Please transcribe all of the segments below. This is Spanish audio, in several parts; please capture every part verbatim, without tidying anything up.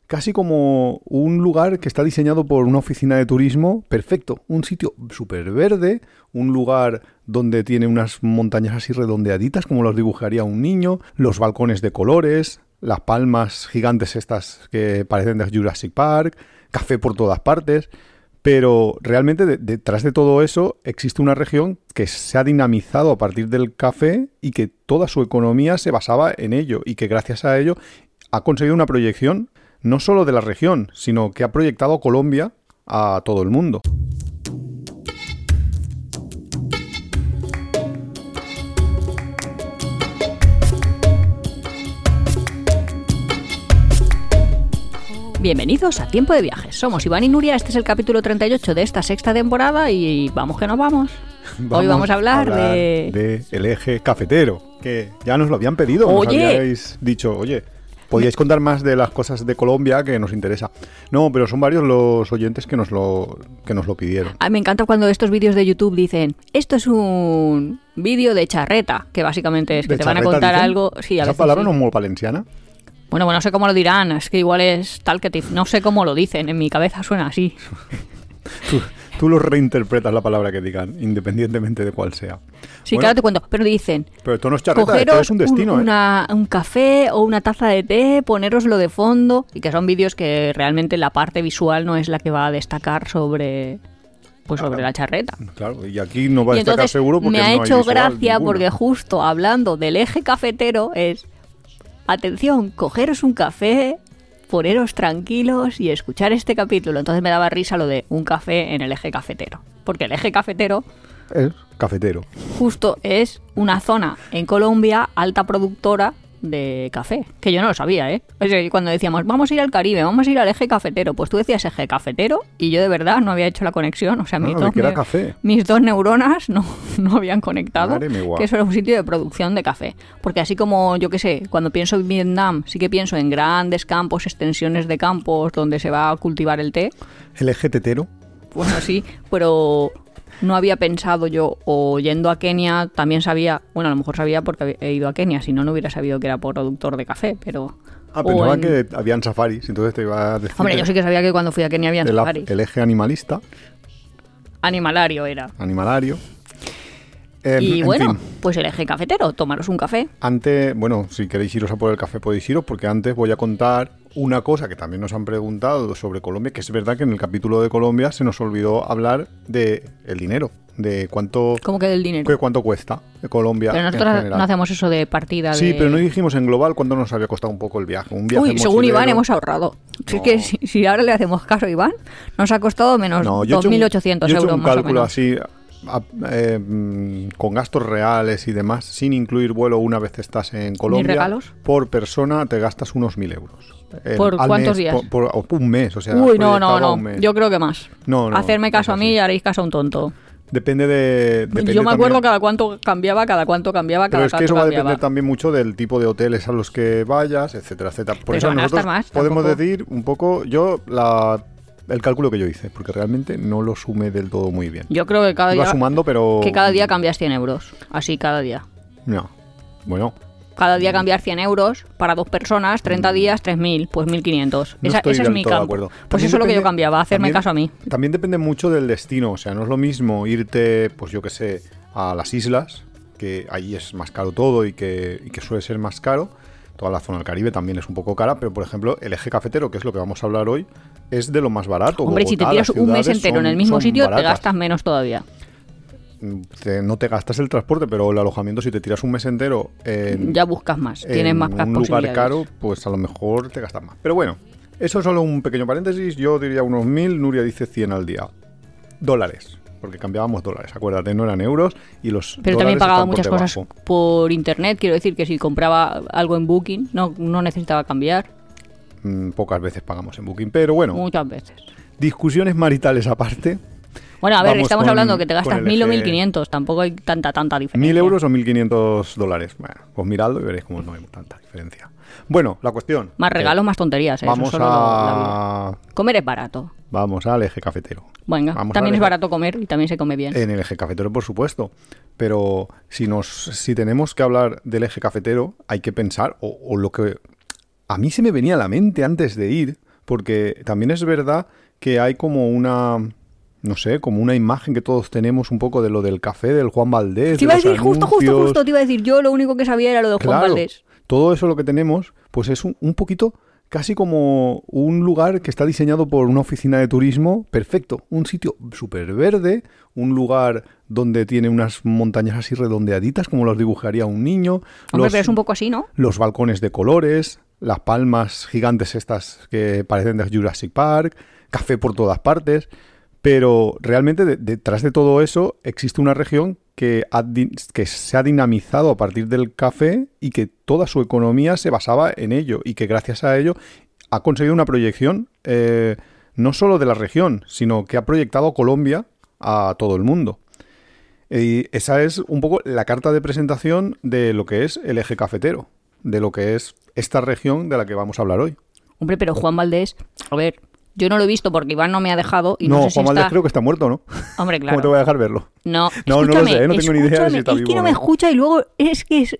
casi como un lugar que está diseñado por una oficina de turismo perfecto. Un sitio súper verde, un lugar donde tiene unas montañas así redondeaditas como los dibujaría un niño, los balcones de colores, las palmas gigantes estas que parecen de Jurassic Park, café por todas partes. Pero realmente de, detrás de todo eso existe una región que se ha dinamizado a partir del café y que toda su economía se basaba en ello y que gracias a ello ha conseguido una proyección no solo de la región, sino que ha proyectado a Colombia a todo el mundo. Bienvenidos a Tiempo de Viajes. Somos Iván y Nuria, este es el capítulo treinta y ocho de esta sexta temporada y vamos que nos vamos. vamos Hoy vamos a hablar, a hablar de... de el eje cafetero, que ya nos lo habían pedido, oye. Nos habíais dicho, oye, podíais contar más de las cosas de Colombia que nos interesa. No, pero son varios los oyentes que nos lo, que nos lo pidieron. A mí me encanta cuando estos vídeos de YouTube dicen, esto es un vídeo de charreta, que básicamente es que ¿De te van a charreta, contar dicen? algo... Sí, a ¿Esa veces palabra sí. no es muy valenciana? Bueno, bueno, no sé cómo lo dirán, es que igual es talkative, no sé cómo lo dicen, en mi cabeza suena así. tú, tú lo reinterpretas la palabra que digan, independientemente de cuál sea. Sí, bueno, claro, te cuento, pero dicen... Pero esto no es charreta, cogeros esto es un destino, un, ¿eh? una, un café o una taza de té, ponéroslo de fondo, y que son vídeos que realmente la parte visual no es la que va a destacar sobre... Pues sobre la charreta. Claro, y aquí no va a y destacar entonces, seguro porque me ha no hecho hay visual gracia ninguno. porque justo hablando del eje cafetero es... Atención, cogeros un café, poneros tranquilos y escuchar este capítulo. Entonces me daba risa lo de un café en el eje cafetero. Porque el eje cafetero... Es cafetero. Justo es una zona en Colombia alta productora de café. Que yo no lo sabía, ¿eh? Es decir, cuando decíamos, vamos a ir al Caribe, vamos a ir al eje cafetero, pues tú decías eje cafetero y yo de verdad no había hecho la conexión. O sea, mis, Ah, dos, que era me- café. mis dos neuronas no, no habían conectado Madre mía, guau. que eso era un sitio de producción de café. Porque así como, yo qué sé, cuando pienso en Vietnam, sí que pienso en grandes campos, extensiones de campos donde se va a cultivar el té. El eje tetero. Bueno, sí, pero no había pensado yo, o yendo a Kenia también sabía, bueno, a lo mejor sabía porque he ido a Kenia, si no, no hubiera sabido que era productor de café, pero... Ah, o pensaba en- que habían safaris, entonces te iba a decir Hombre, que yo sí que sabía que cuando fui a Kenia había el, safaris. el eje animalista, Animalario era. animalario. Eh, Y en bueno, fin, pues el eje cafetero, tomaros un café. antes, bueno, si queréis iros a por el café podéis iros, porque antes voy a contar una cosa que también nos han preguntado sobre Colombia, que es verdad que en el capítulo de Colombia se nos olvidó hablar de el dinero, de cuánto, ¿Cómo que del dinero? de cuánto cuesta de Colombia Pero en nosotros general. no hacemos eso de partida Sí, de... pero no dijimos en global cuánto nos había costado un poco el viaje. Un viaje Uy, según mochilero. Iván hemos ahorrado. Si No. es que si, si ahora le hacemos caso a Iván, nos ha costado menos No, yo he hecho un- dos mil ochocientos yo he hecho euros un más o cálculo menos. así, a- eh, mm, con gastos reales y demás, sin incluir vuelo una vez estás en Colombia. regalos? Por persona te gastas unos mil euros. En- ¿Por al cuántos mes, días? Por, por- o un mes, o sea. Uy, no, no, proyectado a no. un mes. Yo creo que más. No, no, Hacerme caso es a mí así. y haréis caso a un tonto. Depende de. Depende Yo me acuerdo también- cada cuánto cambiaba, cada cuánto cambiaba, Pero cada es que cuánto eso va a cambiaba. depender también mucho del tipo de hoteles a los que vayas, etcétera, etcétera. Por Pero eso se van a nosotros gastar más, podemos tampoco. decir un poco, yo la el cálculo que yo hice, porque realmente no lo sumé del todo muy bien. Yo creo que cada Iba día sumando, pero que cada día cambias cien euros. Así cada día. No. Bueno, Cada día cambiar cien euros para dos personas, treinta días, tres mil, pues mil quinientos. no Esa, estoy ese es del mi todo de campo. acuerdo. Pues También eso es lo que yo depende- cambiaba, hacerme también- caso a mí. También depende mucho del destino, o sea, no es lo mismo irte, pues yo que sé, a las islas, que allí es más caro todo y que, y que suele ser más caro. Toda la zona del Caribe también es un poco cara, pero por ejemplo, el eje cafetero, que es lo que vamos a hablar hoy, es de lo más barato. Hombre, si te Bogotá, tiras las un mes ciudades entero en son- el mismo son sitio, te baratas. gastas menos todavía. Te- no te gastas el transporte, pero el alojamiento, si te tiras un mes entero en, Ya buscas más, en tienes más un posibilidades. lugar caro, pues a lo mejor te gastas más. Pero bueno, eso es solo un pequeño paréntesis. Yo diría unos mil, Nuria dice cien al día. Dólares, porque cambiábamos dólares, acuérdate, no eran euros. Y los Pero también dólares pagaba están por muchas cosas debajo. por internet. Quiero decir que si compraba algo en Booking, no, no necesitaba cambiar. Mm, pocas veces pagamos en Booking, pero bueno, Muchas veces. discusiones maritales aparte. Bueno, a ver, Vamos estamos con- hablando que te con gastas el mil o eje- mil quinientos. Tampoco hay tanta, tanta diferencia. ¿Mil euros o mil quinientos dólares? Bueno, pues miradlo y veréis cómo no hay tanta diferencia. Bueno, la cuestión. Más que regalos, más tonterías. ¿eh? Eso Vamos solo lo- a... la- Comer es barato. Vamos al eje cafetero. Venga, Vamos también al es eje- barato comer y también se come bien. En el eje cafetero, por supuesto. Pero si nos, si tenemos que hablar del eje cafetero, hay que pensar, o, o lo que a mí se me venía a la mente antes de ir, porque también es verdad que hay como una, no sé, como una imagen que todos tenemos un poco de lo del café, del Juan Valdés. Te iba a de los decir, justo, justo, anuncios. justo, te iba a decir, yo lo único que sabía era lo de Juan Claro, Valdés. todo eso lo que tenemos, pues es un, un poquito, casi como un lugar que está diseñado por una oficina de turismo perfecto. Un sitio súper verde, un lugar donde tiene unas montañas así redondeaditas, como los dibujaría un niño. Hombre, los, pero es un poco así, ¿no? los balcones de colores, las palmas gigantes estas que parecen de Jurassic Park, café por todas partes. Pero realmente de, detrás de todo eso existe una región que, ha, que se ha dinamizado a partir del café y que toda su economía se basaba en ello y que gracias a ello ha conseguido una proyección eh, no solo de la región, sino que ha proyectado Colombia a todo el mundo. Y esa es un poco la carta de presentación de lo que es el eje cafetero, de lo que es esta región de la que vamos a hablar hoy. Hombre, pero Juan Valdés, a ver, yo no lo he visto porque Iván no me ha dejado y no, no, sé si Juan Valdés está... creo que está muerto, ¿no? Hombre, claro. ¿Cómo te voy a dejar verlo? No, no, no lo sé, ¿eh? No tengo ni idea de si está es vivo que no o me no. escucha y luego es que es...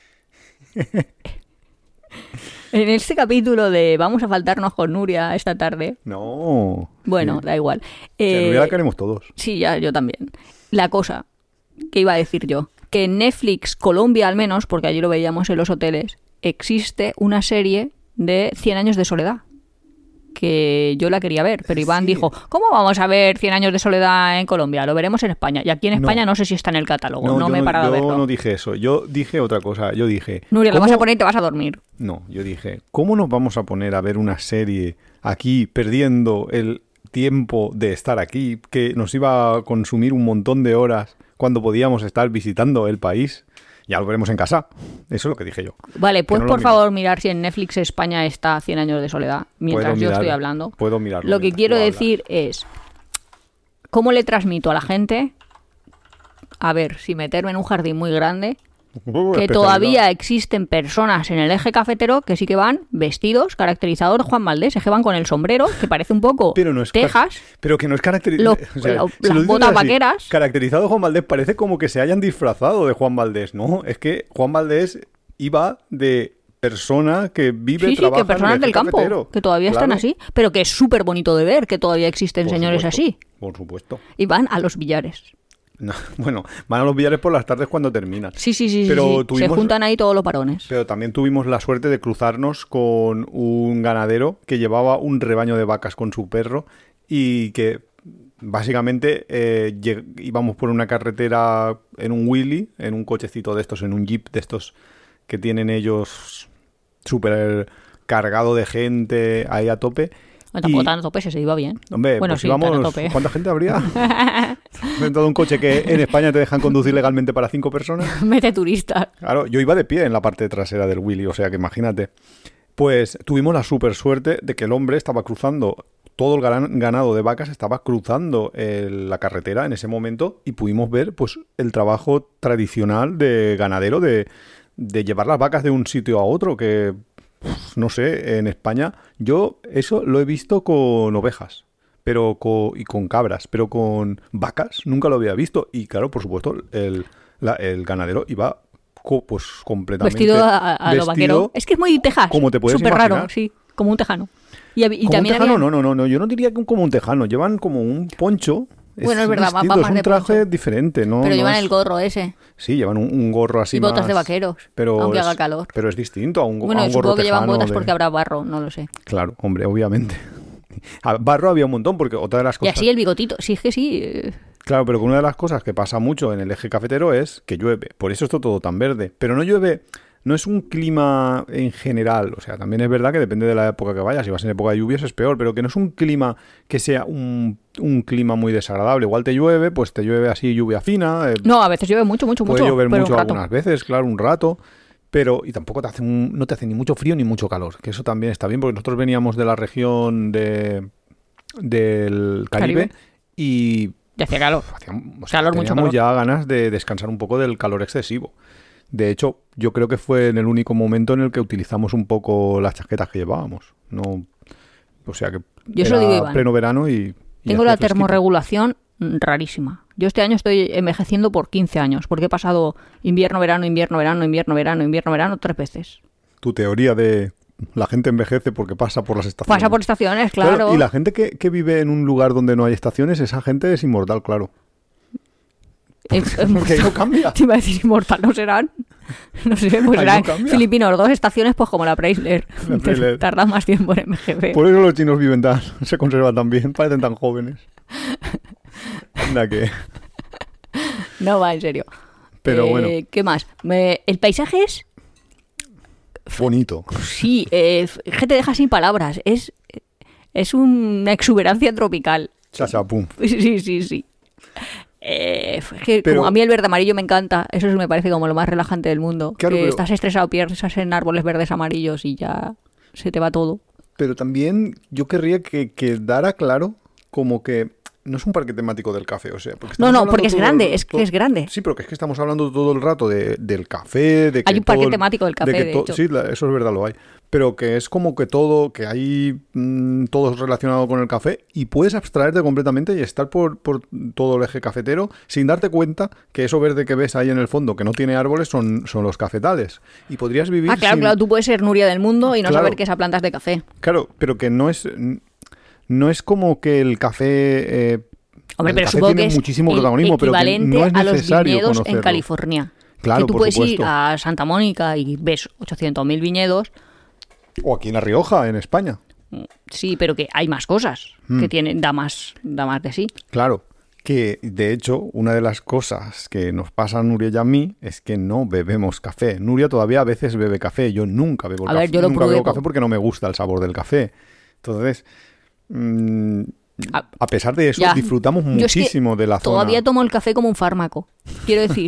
En este capítulo de Vamos a faltarnos con Nuria esta tarde... No. Bueno, sí. da igual. O sea, Eh, Nuria la queremos todos. Sí, ya, yo también. La cosa que iba a decir yo, que en Netflix Colombia al menos, porque allí lo veíamos en los hoteles, existe una serie de cien años de soledad. Que yo la quería ver, pero Iván Sí. dijo, ¿cómo vamos a ver cien años de soledad en Colombia? Lo veremos en España. Y aquí en España no, no sé si está en el catálogo, no, yo me he parado yo a verlo. no dije eso, yo dije otra cosa, yo dije... Nuria, lo ¿cómo- vas a poner y te vas a dormir. No, yo dije, ¿cómo nos vamos a poner a ver una serie aquí perdiendo el tiempo de estar aquí, que nos iba a consumir un montón de horas cuando podíamos estar visitando el país? Ya lo veremos en casa. Eso es lo que dije yo. Vale, ¿puedes no lo por miro. favor mirar si en Netflix España está cien años de soledad? Mientras Puedo yo mirar- estoy hablando. Puedo mirarlo. Lo que mientras quiero tú hablas. decir es, ¿cómo le transmito a la gente? A ver, si meterme en un jardín muy grande, Uh, que especialidad. todavía existen personas en el eje cafetero que sí que van vestidos, caracterizados de Juan Valdés, es que van con el sombrero, que parece un poco Pero no es Texas, Pero que no es caracterizado. Los- la- las botas vaqueras. Caracterizado Juan Valdés parece como que se hayan disfrazado de Juan Valdés. No, es que Juan Valdés iba de persona que vive, sí, sí, trabaja que personas en el del eje campo, cafetero. que todavía están Claro, así, pero que es súper bonito de ver que todavía existen por señores supuesto, así. Por supuesto. Y van a los billares. No, bueno, van a los billares por las tardes cuando terminan. Sí, sí, sí, sí, Pero sí. Se tuvimos- juntan ahí todos los varones. Pero también tuvimos la suerte de cruzarnos con un ganadero que llevaba un rebaño de vacas con su perro y que básicamente eh, lleg- íbamos por una carretera en un Willys, en un cochecito de estos, en un jeep de estos que tienen ellos súper cargado de gente ahí a tope. No, tampoco Y- tan a tope, se iba bien. Hombre, Bueno, pues sí, tan a íbamos... tope. ¿Cuánta gente habría? Dentro de un coche que en España te dejan conducir legalmente para cinco personas. Mete turistas. Claro, yo iba de pie en la parte trasera del Willy, o sea que imagínate. Pues tuvimos la super suerte de que el hombre estaba cruzando, todo el gran- ganado de vacas estaba cruzando el- la carretera en ese momento y pudimos ver pues el trabajo tradicional de ganadero de, de llevar las vacas de un sitio a otro, que pf, no sé, en España yo eso lo he visto con ovejas. Pero con, y con cabras, pero con vacas nunca lo había visto. Y claro, por supuesto, el, la- el ganadero iba co- pues completamente Vestido a, a lo vestido vaquero. Es que es muy Texas. como te puedes Súper raro, imaginar. sí. Como un tejano. Y, hab- y como un también tejano. había- No, no, no, no, yo no diría que un- como un tejano. Llevan como un poncho. Bueno, es verdad, va- va distinto, más es un de traje poncho. diferente, ¿no? Pero no llevan es- el gorro ese. Sí, llevan un, un gorro así Y botas más- de vaqueros, pero aunque es- haga calor. Pero es distinto a un, a Bueno, un gorro supongo que llevan tejano botas de- porque habrá barro, no lo sé. Claro, hombre, obviamente. A barro había un montón, porque otra de las Y cosas... así el bigotito. Sí, es que sí. eh, Claro, pero que una de las cosas que pasa mucho en el eje cafetero es que llueve. Por eso está todo tan verde. Pero no llueve, no es un clima en general. O sea, también es verdad que depende de la época que vayas. Si vas en época de lluvias es peor, pero que no es un clima que sea un, un clima muy desagradable. Igual te llueve, pues te llueve así lluvia fina. eh, No, a veces llueve mucho, mucho, puede mucho. llover pero mucho un rato. algunas veces, claro, un rato. Pero, y tampoco te hace un- no te hace ni mucho frío ni mucho calor. Que eso también está bien, porque nosotros veníamos de la región de, del Caribe, Caribe. y Ya hacía calor. hacía- o sea, Calor, mucho teníamos calor. ya ganas de descansar un poco del calor excesivo. De hecho, yo creo que fue en el único momento en el que utilizamos un poco las chaquetas que llevábamos. No, o sea que Yo se era lo digo, Iván. pleno verano y, y Tengo hacía la fresquito. termorregulación mm, rarísima. Yo este año estoy envejeciendo por quince años, porque he pasado invierno, verano, invierno, verano, invierno, verano, invierno, verano tres veces. Tu teoría de la gente envejece porque pasa por las estaciones. Pasa por estaciones, claro. Claro, y la gente que, que vive en un lugar donde no hay estaciones, esa gente es inmortal, claro. Es, es Porque no cambia. Te iba a decir inmortal, ¿no serán? No sé, pues Ahí serán no cambia. filipinos, dos estaciones, pues como la Chrysler. La Chrysler. Tardan más tiempo en envejecer. Por eso los chinos viven tan, se conservan tan bien, parecen tan jóvenes. Anda que... No va, en serio. Pero Eh, bueno, ¿Qué más? Me- el paisaje es... bonito. Sí, eh, es que te deja sin palabras. Es, es una exuberancia tropical. Cha, cha, pum. Sí, sí, sí. Eh, es que Pero- como a mí el verde amarillo me encanta. Eso sí me parece como lo más relajante del mundo. Claro, que pero- estás estresado, piensas en árboles verdes amarillos y ya se te va todo. Pero también yo querría que quedara claro como que no es un parque temático del café, o sea, porque No, estamos no, hablando porque es todo grande, el- es que todo- es grande. Sí, pero que es que estamos hablando todo el rato de, del café, de que Hay un parque todo el- temático del café, que de to- hecho. Sí, la- eso es verdad, lo hay. Pero que es como que todo, que hay mm, todo relacionado con el café y puedes abstraerte completamente y estar por, por todo el eje cafetero sin darte cuenta que eso verde que ves ahí en el fondo, que no tiene árboles, son, son los cafetales. Y podrías vivir Ah, claro, sin- claro, tú puedes ser Nuria del mundo y no Claro. saber que esa planta es de café. Claro, pero que no es... No es como que el café... eh, Hombre, el pero café supongo tiene que es muchísimo el protagonismo, pero que equivalente no es a los necesario viñedos en conocerlo. California. Claro, que tú por puedes supuesto. ir a Santa Mónica y ves ochocientos mil viñedos, O aquí en La Rioja, en España. sí, pero que hay más cosas, Mm. que tienen, da más, da más de sí. Claro, que de hecho una de las cosas que nos pasa a Nuria y a mí es que no bebemos café. Nuria todavía a veces bebe café, yo nunca bebo A café. ver, yo lo nunca bebo pruebo. café porque no me gusta el sabor del café. Entonces, mm, Ah, a pesar de eso, ya. disfrutamos Yo es que muchísimo de la zona. Todavía tomo el café como un fármaco. Quiero decir,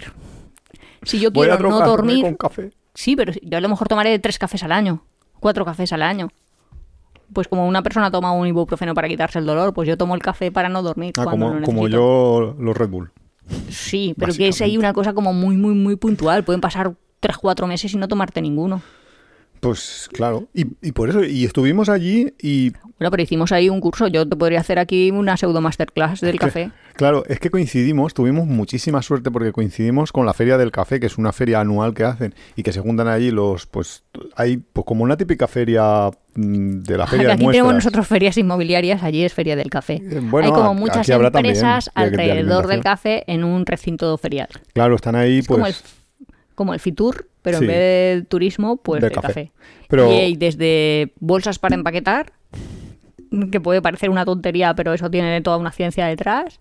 si yo Voy a quiero no drogarme dormir, con café. sí, pero yo a lo mejor tomaré tres cafés al año, cuatro cafés al año. Pues como una persona toma un ibuprofeno para quitarse el dolor, pues yo tomo el café para no dormir Ah, cuando como, lo como necesito. yo los Red Bull. Sí, pero que es ahí una cosa como muy, muy, muy puntual. Pueden pasar tres, cuatro meses y no tomarte ninguno. Pues claro, y, y por eso, y estuvimos allí y Bueno, pero hicimos ahí un curso. Yo te podría hacer aquí una pseudo masterclass del que- café. claro, es que coincidimos, tuvimos muchísima suerte porque coincidimos con la Feria del Café, que es una feria anual que hacen y que se juntan allí los, pues hay pues como una típica feria mm, de la feria de Aquí muestras. tenemos nosotros ferias inmobiliarias, allí es feria del café. Eh, bueno, Hay como aquí muchas habrá también empresas de- de alrededor del alimentación. café en un recinto ferial. Claro, están ahí Es pues como, el, como el Fitur, pero Sí. en vez de turismo, pues De de café. café. Pero- Y hay desde bolsas para empaquetar, que puede parecer una tontería, pero eso tiene toda una ciencia detrás,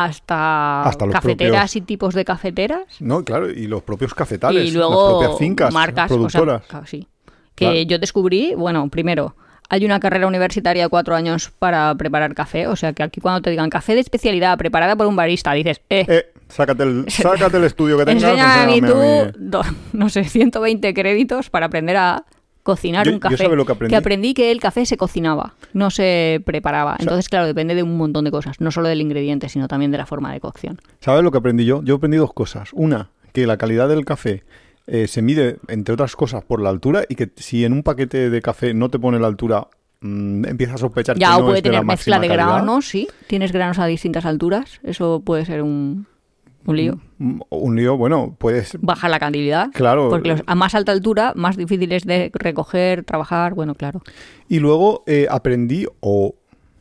hasta, Hasta los cafeteras propios- y tipos de cafeteras. no, claro, y los propios cafetales, Y luego las propias fincas marcas, o productoras. sea, sí. Que Claro. yo descubrí, bueno, primero, hay una carrera universitaria de cuatro años para preparar café, o sea que aquí cuando te digan café de especialidad preparada por un barista, dices, eh, Eh, sácate el, sácate el estudio que tengas. enséñame a mí enséñame a tú, mí. do- no sé, ciento veinte créditos para aprender a cocinar Yo- un yo café. ¿sabe lo que aprendí? Que aprendí que el café se cocinaba, no se preparaba. Entonces, claro, depende de un montón de cosas, no solo del ingrediente, sino también de la forma de cocción. ¿Sabes lo que aprendí yo? Yo aprendí dos cosas. Una, que la calidad del café eh, se mide, entre otras cosas, por la altura y que si en un paquete de café no te pone la altura, mm, empiezas a sospechar Ya, que o no puede es de la tener mezcla máxima de calidad. granos, sí. Tienes granos a distintas alturas, eso puede ser un, un lío. Mm, Un lío, bueno, puedes... Baja la cantidad. Claro. Porque los- a más alta altura, más difíciles de recoger, trabajar, bueno, claro. Y luego eh, aprendí, o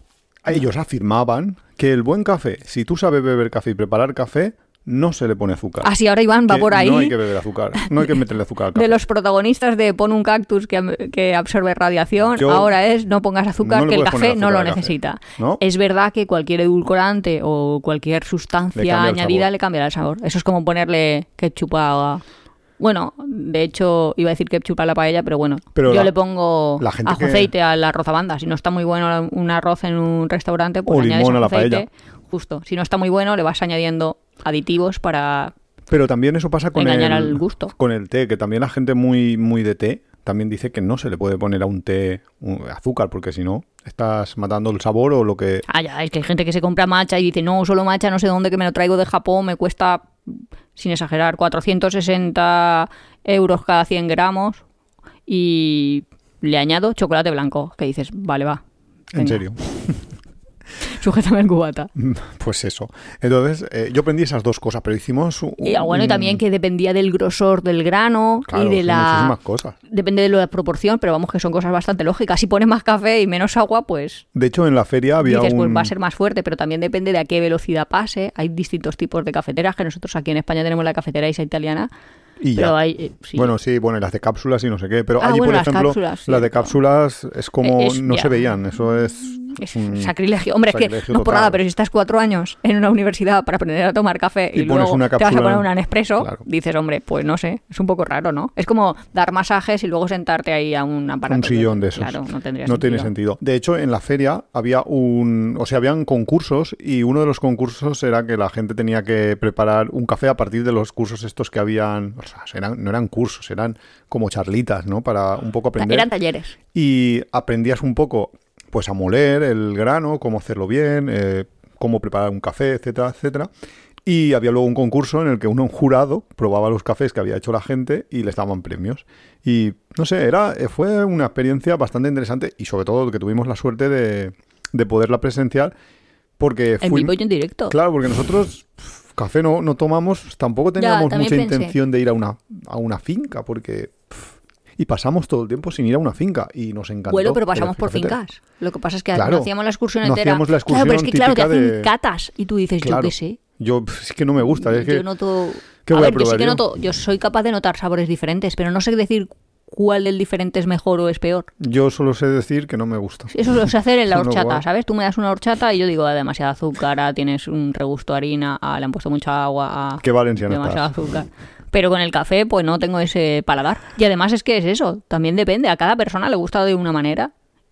ellos afirmaban, que el buen café, si tú sabes beber café y preparar café, no se le pone azúcar. Así ahora Iván va Que por ahí. No hay que beber azúcar, no hay que meterle azúcar al café. De los protagonistas de pon un cactus que, am- que absorbe radiación, Yo- ahora es no pongas azúcar, no le que el puedes poner café no azúcar lo al café, necesita. ¿no? Es verdad que cualquier edulcorante o cualquier Le sustancia cambia el añadida sabor. le cambiará el sabor. Eso es como ponerle ketchup a... Bueno, de hecho, iba a decir ketchup a la paella, pero bueno, Pero yo la- le pongo la gente ajo que- aceite al arroz a banda. Si no está muy bueno un arroz en un restaurante, pues O le añades limón a ajo la aceite. paella. Justo. Si no está muy bueno, le vas añadiendo aditivos para... Pero también eso pasa con Engañar el, al gusto. con el té, que también la gente muy, muy de té también dice que no se le puede poner a un té un- azúcar, porque si no, estás matando el sabor o lo que... Ah, ya, es que hay gente que se compra matcha y dice, no, solo matcha, no sé dónde, que me lo traigo de Japón, me cuesta, sin exagerar, cuatrocientos sesenta euros cada cien gramos y le añado chocolate blanco, que dices, vale, va. En venga. serio. Es sujétame el cubata. Pues eso. Entonces, eh, yo aprendí esas dos cosas, pero hicimos... Un, y bueno, y también que dependía del grosor del grano claro, y de la... muchísimas cosas. Depende de la proporción, pero vamos que son cosas bastante lógicas. Si pones más café y menos agua, pues... De hecho, en la feria había dices, un... pues va a ser más fuerte, pero también depende de a qué velocidad pase. Hay distintos tipos de cafeteras, que nosotros aquí en España tenemos la cafetera esa italiana. Y pero ya. hay, eh, sí. Bueno, sí, bueno, y las de cápsulas y no sé qué. Pero Ah, allí, bueno, por las ejemplo, cápsulas, sí, las de pero- cápsulas es como Es- no ya. se veían. Eso es... Es un sacrilegio. Hombre, es que sacrilegio no es por total. nada, pero si estás cuatro años en una universidad para aprender a tomar café y, Y pones luego una te vas a cápsula- poner una Nespresso, Claro. dices, hombre, pues no sé, es un poco raro, ¿no? Es como dar masajes y luego sentarte ahí a un aparato. Un sillón de esos. Claro, no tendría No sentido. tiene sentido. De hecho, en la feria había un... O sea, habían concursos y uno de los concursos era que la gente tenía que preparar un café a partir de los cursos estos que habían... O sea, eran, no eran cursos, eran como charlitas, ¿no? Para un poco aprender. Eran talleres. Y aprendías un poco, pues, a moler el grano, cómo hacerlo bien, eh, cómo preparar un café, etcétera, etcétera. Y había luego un concurso en el que uno, un jurado, probaba los cafés que había hecho la gente y les daban premios. Y, no sé, era fue una experiencia bastante interesante y sobre todo que tuvimos la suerte de, de poderla presenciar porque En fui... vivo y en directo. Claro, porque nosotros pf, café no, no tomamos, tampoco teníamos también mucha pensé. intención de ir a una, a una finca, porque... pf, y pasamos todo el tiempo sin ir a una finca y nos encantó. Bueno, pero el pasamos por cafetero. fincas. Lo que pasa es que Claro. no hacíamos la excursión No entera. hacíamos la claro, pero es que excursión claro, te típica hacen de- catas y tú dices, Claro. yo qué sé. Yo, pf, es que no me gusta, es que... Yo noto... ¿Qué a voy a ver, yo sí probar que yo? noto... Yo soy capaz de notar sabores diferentes, pero no sé decir cuál del diferente es mejor o es peor. Yo solo sé decir que no me gusta. Eso lo sé hacer en la Con lo horchata, cual- ¿sabes? Tú me das una horchata y yo digo, ah, demasiada azúcar, ah, tienes un regusto a harina, ah, le han puesto mucha agua, ah, Qué valenciano demasiado estás. azúcar. Pero con el café, pues no tengo ese paladar. Y además es que es eso, también depende. A cada persona le gusta de una manera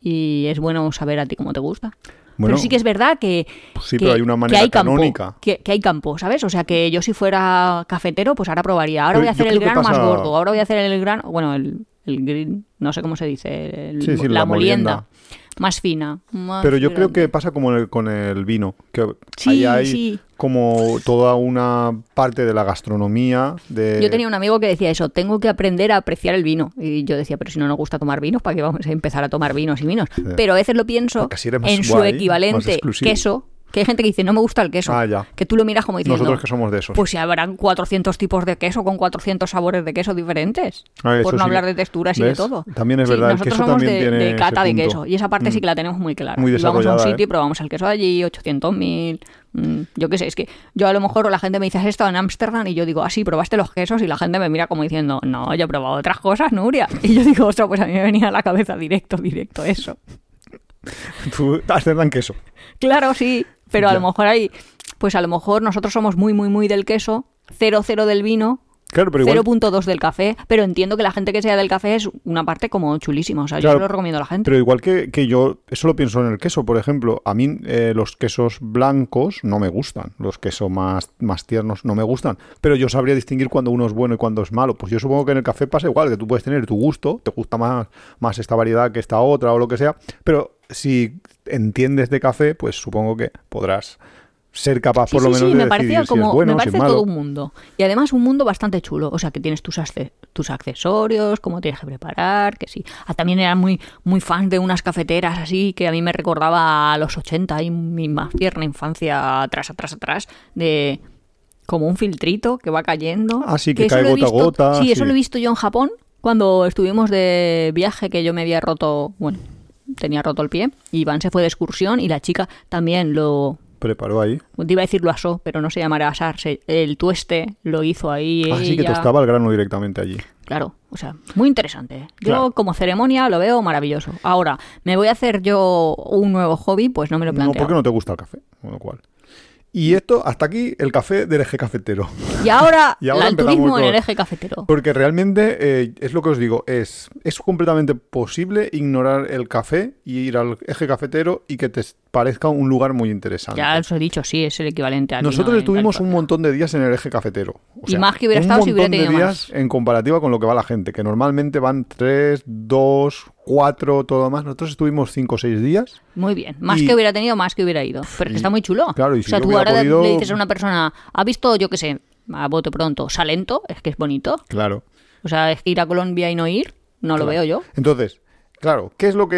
y es bueno saber a ti cómo te gusta. Bueno, pero sí que es verdad que, pues sí, que, pero hay una que manera hay campo, canónica. que, que hay campo, ¿sabes? O sea, que yo si fuera cafetero, pues ahora probaría. Ahora Pero voy a yo hacer el creo que grano más pasa- gordo, ahora voy a hacer el grano, bueno, el, el green, no sé cómo se dice, el- Sí, sí, la, la molienda. molienda. Más fina. Más Pero yo creo grande. que pasa como en el- con el vino, que Sí, ahí hay sí. como toda una parte de la gastronomía de... Yo tenía un amigo que decía eso, tengo que aprender a apreciar el vino. Y yo decía, pero si no nos gusta tomar vinos, ¿para qué vamos a empezar a tomar vinos y vinos? Sí. Pero a veces lo pienso Porque así eres más en su guay, más equivalente exclusivo. queso, que hay gente que dice, no me gusta el queso. Ah, ya. Que tú lo miras como diciendo, Nosotros que somos de esos. pues si habrán cuatrocientos tipos de queso con cuatrocientos sabores de queso diferentes. Ah, eso por no sí. hablar de texturas y de ¿Ves? todo. También es Sí, verdad, el nosotros queso somos también de, tiene de cata ese de punto. queso. Y esa parte sí Mm. que la tenemos muy clara. Muy Y vamos a un desarrollada, sitio y ¿eh? probamos el queso de allí, ochocientos mil. mm, Yo qué sé, es que yo a lo mejor la gente me dice, ¿has estado en Ámsterdam? Y yo digo, ah, sí, probaste los quesos. Y la gente me mira como diciendo, no, yo he probado otras cosas, Nuria. Y yo digo, ostras, pues a mí me venía a la cabeza directo, directo eso. Tú Amsterdam queso. Claro, sí, pero a Ya. lo mejor hay, pues a lo mejor nosotros somos muy, muy, muy del queso, cero, cero del vino, Claro, pero igual... cero punto dos del café, pero entiendo que la gente que sea del café es una parte como chulísima, o sea, Claro, yo se lo recomiendo a la gente. Pero igual que, que yo, eso lo pienso en el queso, por ejemplo, a mí eh, los quesos blancos no me gustan, los quesos más, más tiernos no me gustan, pero yo sabría distinguir cuando uno es bueno y cuando es malo. Pues yo supongo que en el café pasa igual, que tú puedes tener tu gusto, te gusta más, más esta variedad que esta otra o lo que sea, pero si entiendes de café, pues supongo que podrás ser capaz Sí, por lo sí, menos sí, de me parecía decidir si como, es bueno me o si parece es malo. todo un mundo. Y además un mundo bastante chulo. O sea, que tienes tus, acce- tus accesorios, cómo tienes que preparar, que sí. Ah, también era muy, muy fan de unas cafeteras así, que a mí me recordaba a los ochenta y mi más tierna infancia atrás, atrás, atrás, de como un filtrito que va cayendo. Ah, sí, que eso cae lo he gota a visto- gota, Sí, eso sí. lo he visto yo en Japón, cuando estuvimos de viaje, que yo me había roto, bueno, tenía roto el pie, y Iván se fue de excursión y la chica también lo... Preparó ahí. Te iba a decir lo asó, pero no se llamará asar. se- El tueste lo hizo ahí. Así que ella. tostaba el grano directamente allí. Claro, o sea, muy interesante. Yo Claro. como ceremonia lo veo maravilloso. Ahora, ¿me voy a hacer yo un nuevo hobby? Pues no me lo No, planteo. porque no te gusta el café, con lo cual. Y esto, hasta aquí el café del eje cafetero. Y ahora, Y ahora la- el empezamos turismo en con- el eje cafetero. Porque realmente, eh, es lo que os digo, es, es completamente posible ignorar el café y ir al eje cafetero y que te parezca un lugar muy interesante. Ya os he dicho, sí, es el equivalente a... Nosotros estuvimos un montón de días en el eje cafetero. O Y sea, más que hubiera un estado si hubiera montón de tenido días en comparativa con lo que va la gente, que normalmente van tres, dos, cuatro, todo lo más. Nosotros estuvimos cinco o seis días. Muy bien. Más Y- que hubiera tenido, más que hubiera ido. Pero es que y- está muy chulo. claro, y o si sea, yo tú hubiera ahora podido- le dices a una persona, ¿ha visto, yo qué sé, a bote pronto, Salento? Es que es bonito. Claro. O sea, es que ir a Colombia y no ir, no lo Claro. veo yo. Entonces, claro, ¿qué es lo que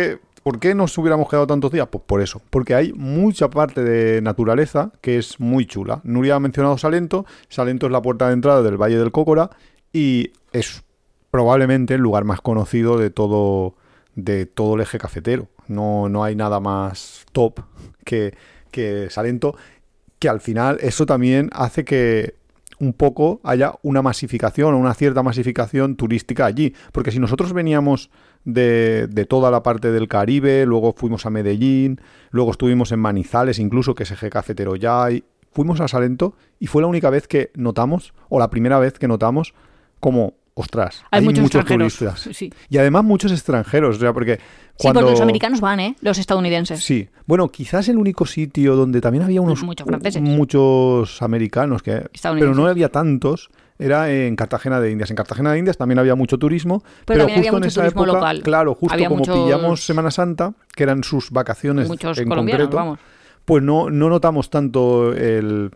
¿Por qué nos hubiéramos quedado tantos días? Pues por eso, porque hay mucha parte de naturaleza que es muy chula. Nuria ha mencionado Salento. Salento es la puerta de entrada del Valle del Cócora y es probablemente el lugar más conocido de todo, de todo el eje cafetero. No, no hay nada más top que, que Salento, que al final eso también hace que un poco haya una masificación o una cierta masificación turística allí. Porque si nosotros veníamos de, de toda la parte del Caribe, luego fuimos a Medellín, luego estuvimos en Manizales, incluso que es eje cafetero ya, y fuimos a Salento y fue la única vez que notamos, o la primera vez que notamos, como, ostras, hay, hay muchos, muchos extranjeros. turistas. Sí. Y además muchos extranjeros, o sea, porque Sí, cuando... porque los americanos van, ¿eh? Los estadounidenses. Sí. Bueno, quizás el único sitio donde también había unos... Muchos franceses. Muchos americanos, que pero no había tantos, era en Cartagena de Indias. En Cartagena de Indias también había mucho turismo, pero, pero también justo había en mucho esa turismo época, local. claro, justo Había como muchos- pillamos Semana Santa, que eran sus vacaciones Muchos en colombianos, concreto, vamos. pues no, no notamos tanto el,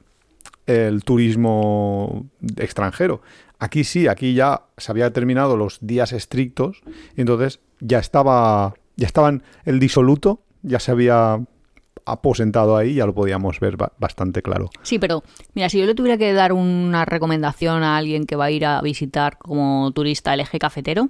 el turismo extranjero. Aquí sí, aquí ya se había terminado los días estrictos, y entonces ya estaba, ya estaban el disoluto, ya se había aposentado ahí, ya lo podíamos ver ba- bastante claro. Sí, pero mira, si yo le tuviera que dar una recomendación a alguien que va a ir a visitar como turista el eje cafetero,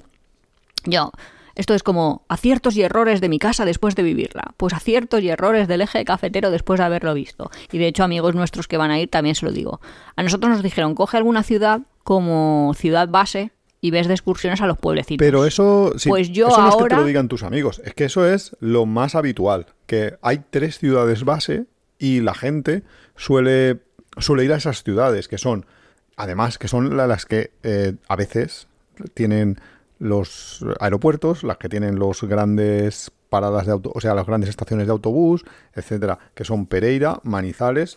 yo, esto es como aciertos y errores de mi casa después de vivirla. Pues aciertos y errores del eje cafetero después de haberlo visto. Y de hecho, amigos nuestros que van a ir también se lo digo. A nosotros nos dijeron, coge alguna ciudad como ciudad base y ves de excursiones a los pueblecitos. Pero eso, sí, Pues yo eso no es que te ahora- lo digan tus amigos, es que eso es lo más habitual, que hay tres ciudades base y la gente suele, suele ir a esas ciudades, que son, además, que son la- las que eh, a veces tienen los aeropuertos, las que tienen los grandes paradas de auto, o sea, las grandes estaciones de autobús, etcétera, que son Pereira, Manizales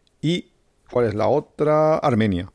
y ¿cuál es la otra? Armenia.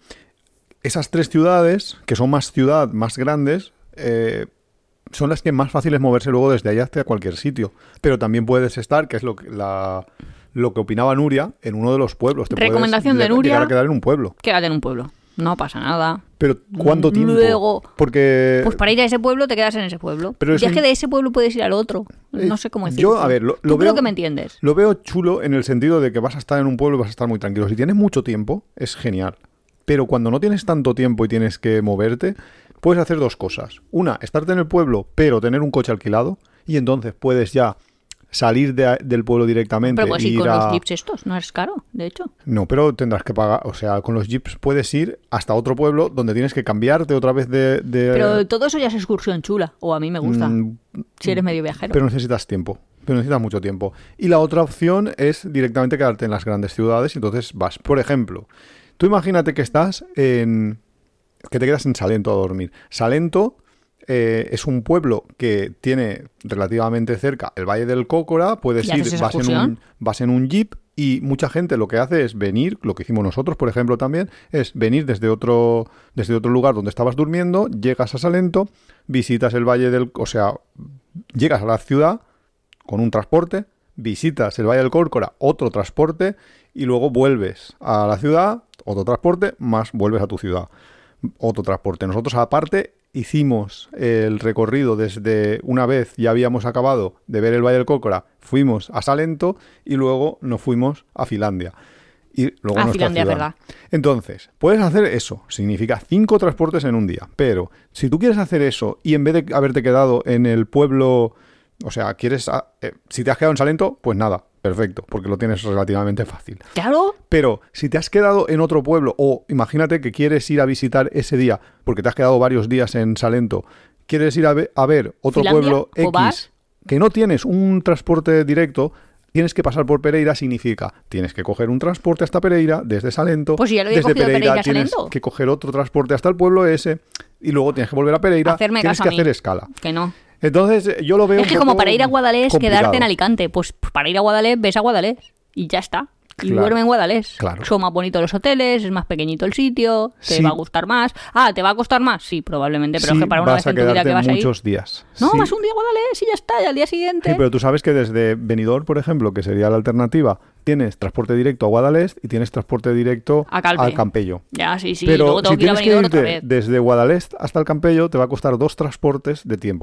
Esas tres ciudades, que son más ciudad, más grandes, eh, son las que más fácil es moverse luego desde allá hacia cualquier sitio. Pero también puedes estar, que es lo que, la, lo que opinaba Nuria, en uno de los pueblos. Te Recomendación puedes de Nuria. llegar a quedar en un pueblo. Quédate en un pueblo. No pasa nada. Pero ¿cuánto tiempo? Luego- Porque... Pues para ir a ese pueblo te quedas en ese pueblo. Pero es ya es un- que de ese pueblo puedes ir al otro. Eh, No sé cómo decirlo. yo, a ver, lo- Tú lo creo veo- que me entiendes. Lo veo chulo en el sentido de que vas a estar en un pueblo y vas a estar muy tranquilo. Si tienes mucho tiempo, es genial. Pero cuando no tienes tanto tiempo y tienes que moverte, puedes hacer dos cosas. Una, estarte en el pueblo, pero tener un coche alquilado. Y entonces puedes ya salir de- del pueblo directamente. Pero puedes e ir ir con a... los jeeps estos. No es caro, de hecho. No, pero tendrás que pagar. O sea, con los jeeps puedes ir hasta otro pueblo donde tienes que cambiarte otra vez de... de- Pero todo eso ya es excursión chula. O a mí me gusta. Mm, Si eres medio viajero. Pero necesitas tiempo. Pero necesitas mucho tiempo. Y la otra opción es directamente quedarte en las grandes ciudades y entonces vas. Por ejemplo, tú imagínate que estás en... que te quedas en Salento a dormir. Salento eh, es un pueblo que tiene relativamente cerca el Valle del Cócora. Puedes ¿Y ir, haces esa vas en, excursión? un, vas en un jeep y mucha gente lo que hace es venir, lo que hicimos nosotros, por ejemplo, también, es venir desde otro, desde otro lugar donde estabas durmiendo, llegas a Salento, visitas el Valle del... O sea, llegas a la ciudad con un transporte, visitas el Valle del Córcora, otro transporte, y luego vuelves a la ciudad, otro transporte, más vuelves a tu ciudad, otro transporte. Nosotros aparte hicimos el recorrido desde una vez ya habíamos acabado de ver el Valle del Córcora, fuimos a Salento y luego nos fuimos a Finlandia. Y luego a Ah, nuestra Finlandia, ciudad. verdad. Entonces, puedes hacer eso, significa cinco transportes en un día, pero si tú quieres hacer eso y en vez de haberte quedado en el pueblo, o sea, quieres, ah, eh, si te has quedado en Salento, pues nada, perfecto, porque lo tienes relativamente fácil. Claro. Pero si te has quedado en otro pueblo, o imagínate que quieres ir a visitar ese día, porque te has quedado varios días en Salento, quieres ir a, ve- a ver otro Finlandia, pueblo o X, vas- que no tienes un transporte directo, tienes que pasar por Pereira, significa, tienes que coger un transporte hasta Pereira, desde Salento, Pues si ya lo había desde cogido Pereira Pereira a tienes Salento. que coger otro transporte hasta el pueblo ese, y luego tienes que volver a Pereira, Hacerme tienes caso que a mí. hacer escala. Que no. Entonces, yo lo veo Es un que como poco para ir a Guadalés, complicado. quedarte en Alicante. Pues para ir a Guadalés, ves a Guadalés. Y ya está. Y Claro, duerme en Guadalés. claro. Son más bonitos los hoteles, es más pequeñito el sitio, te Sí. va a gustar más. Ah, ¿te va a costar más? Sí, probablemente, pero Sí, es que para una vas vez a en tu vida quedarte que vas a ir... muchos días. No, Sí. más un día a Guadalés y ya está, y al día siguiente... Sí, pero tú sabes que desde Benidorm, por ejemplo, que sería la alternativa, tienes transporte directo a Guadalest y tienes transporte directo A Calpe. al Campello. Ya, sí, sí, Pero luego tengo si que ir a tienes que Benidorm otra irte vez. desde Guadalest hasta el Campello, te va a costar dos transportes de tiempo.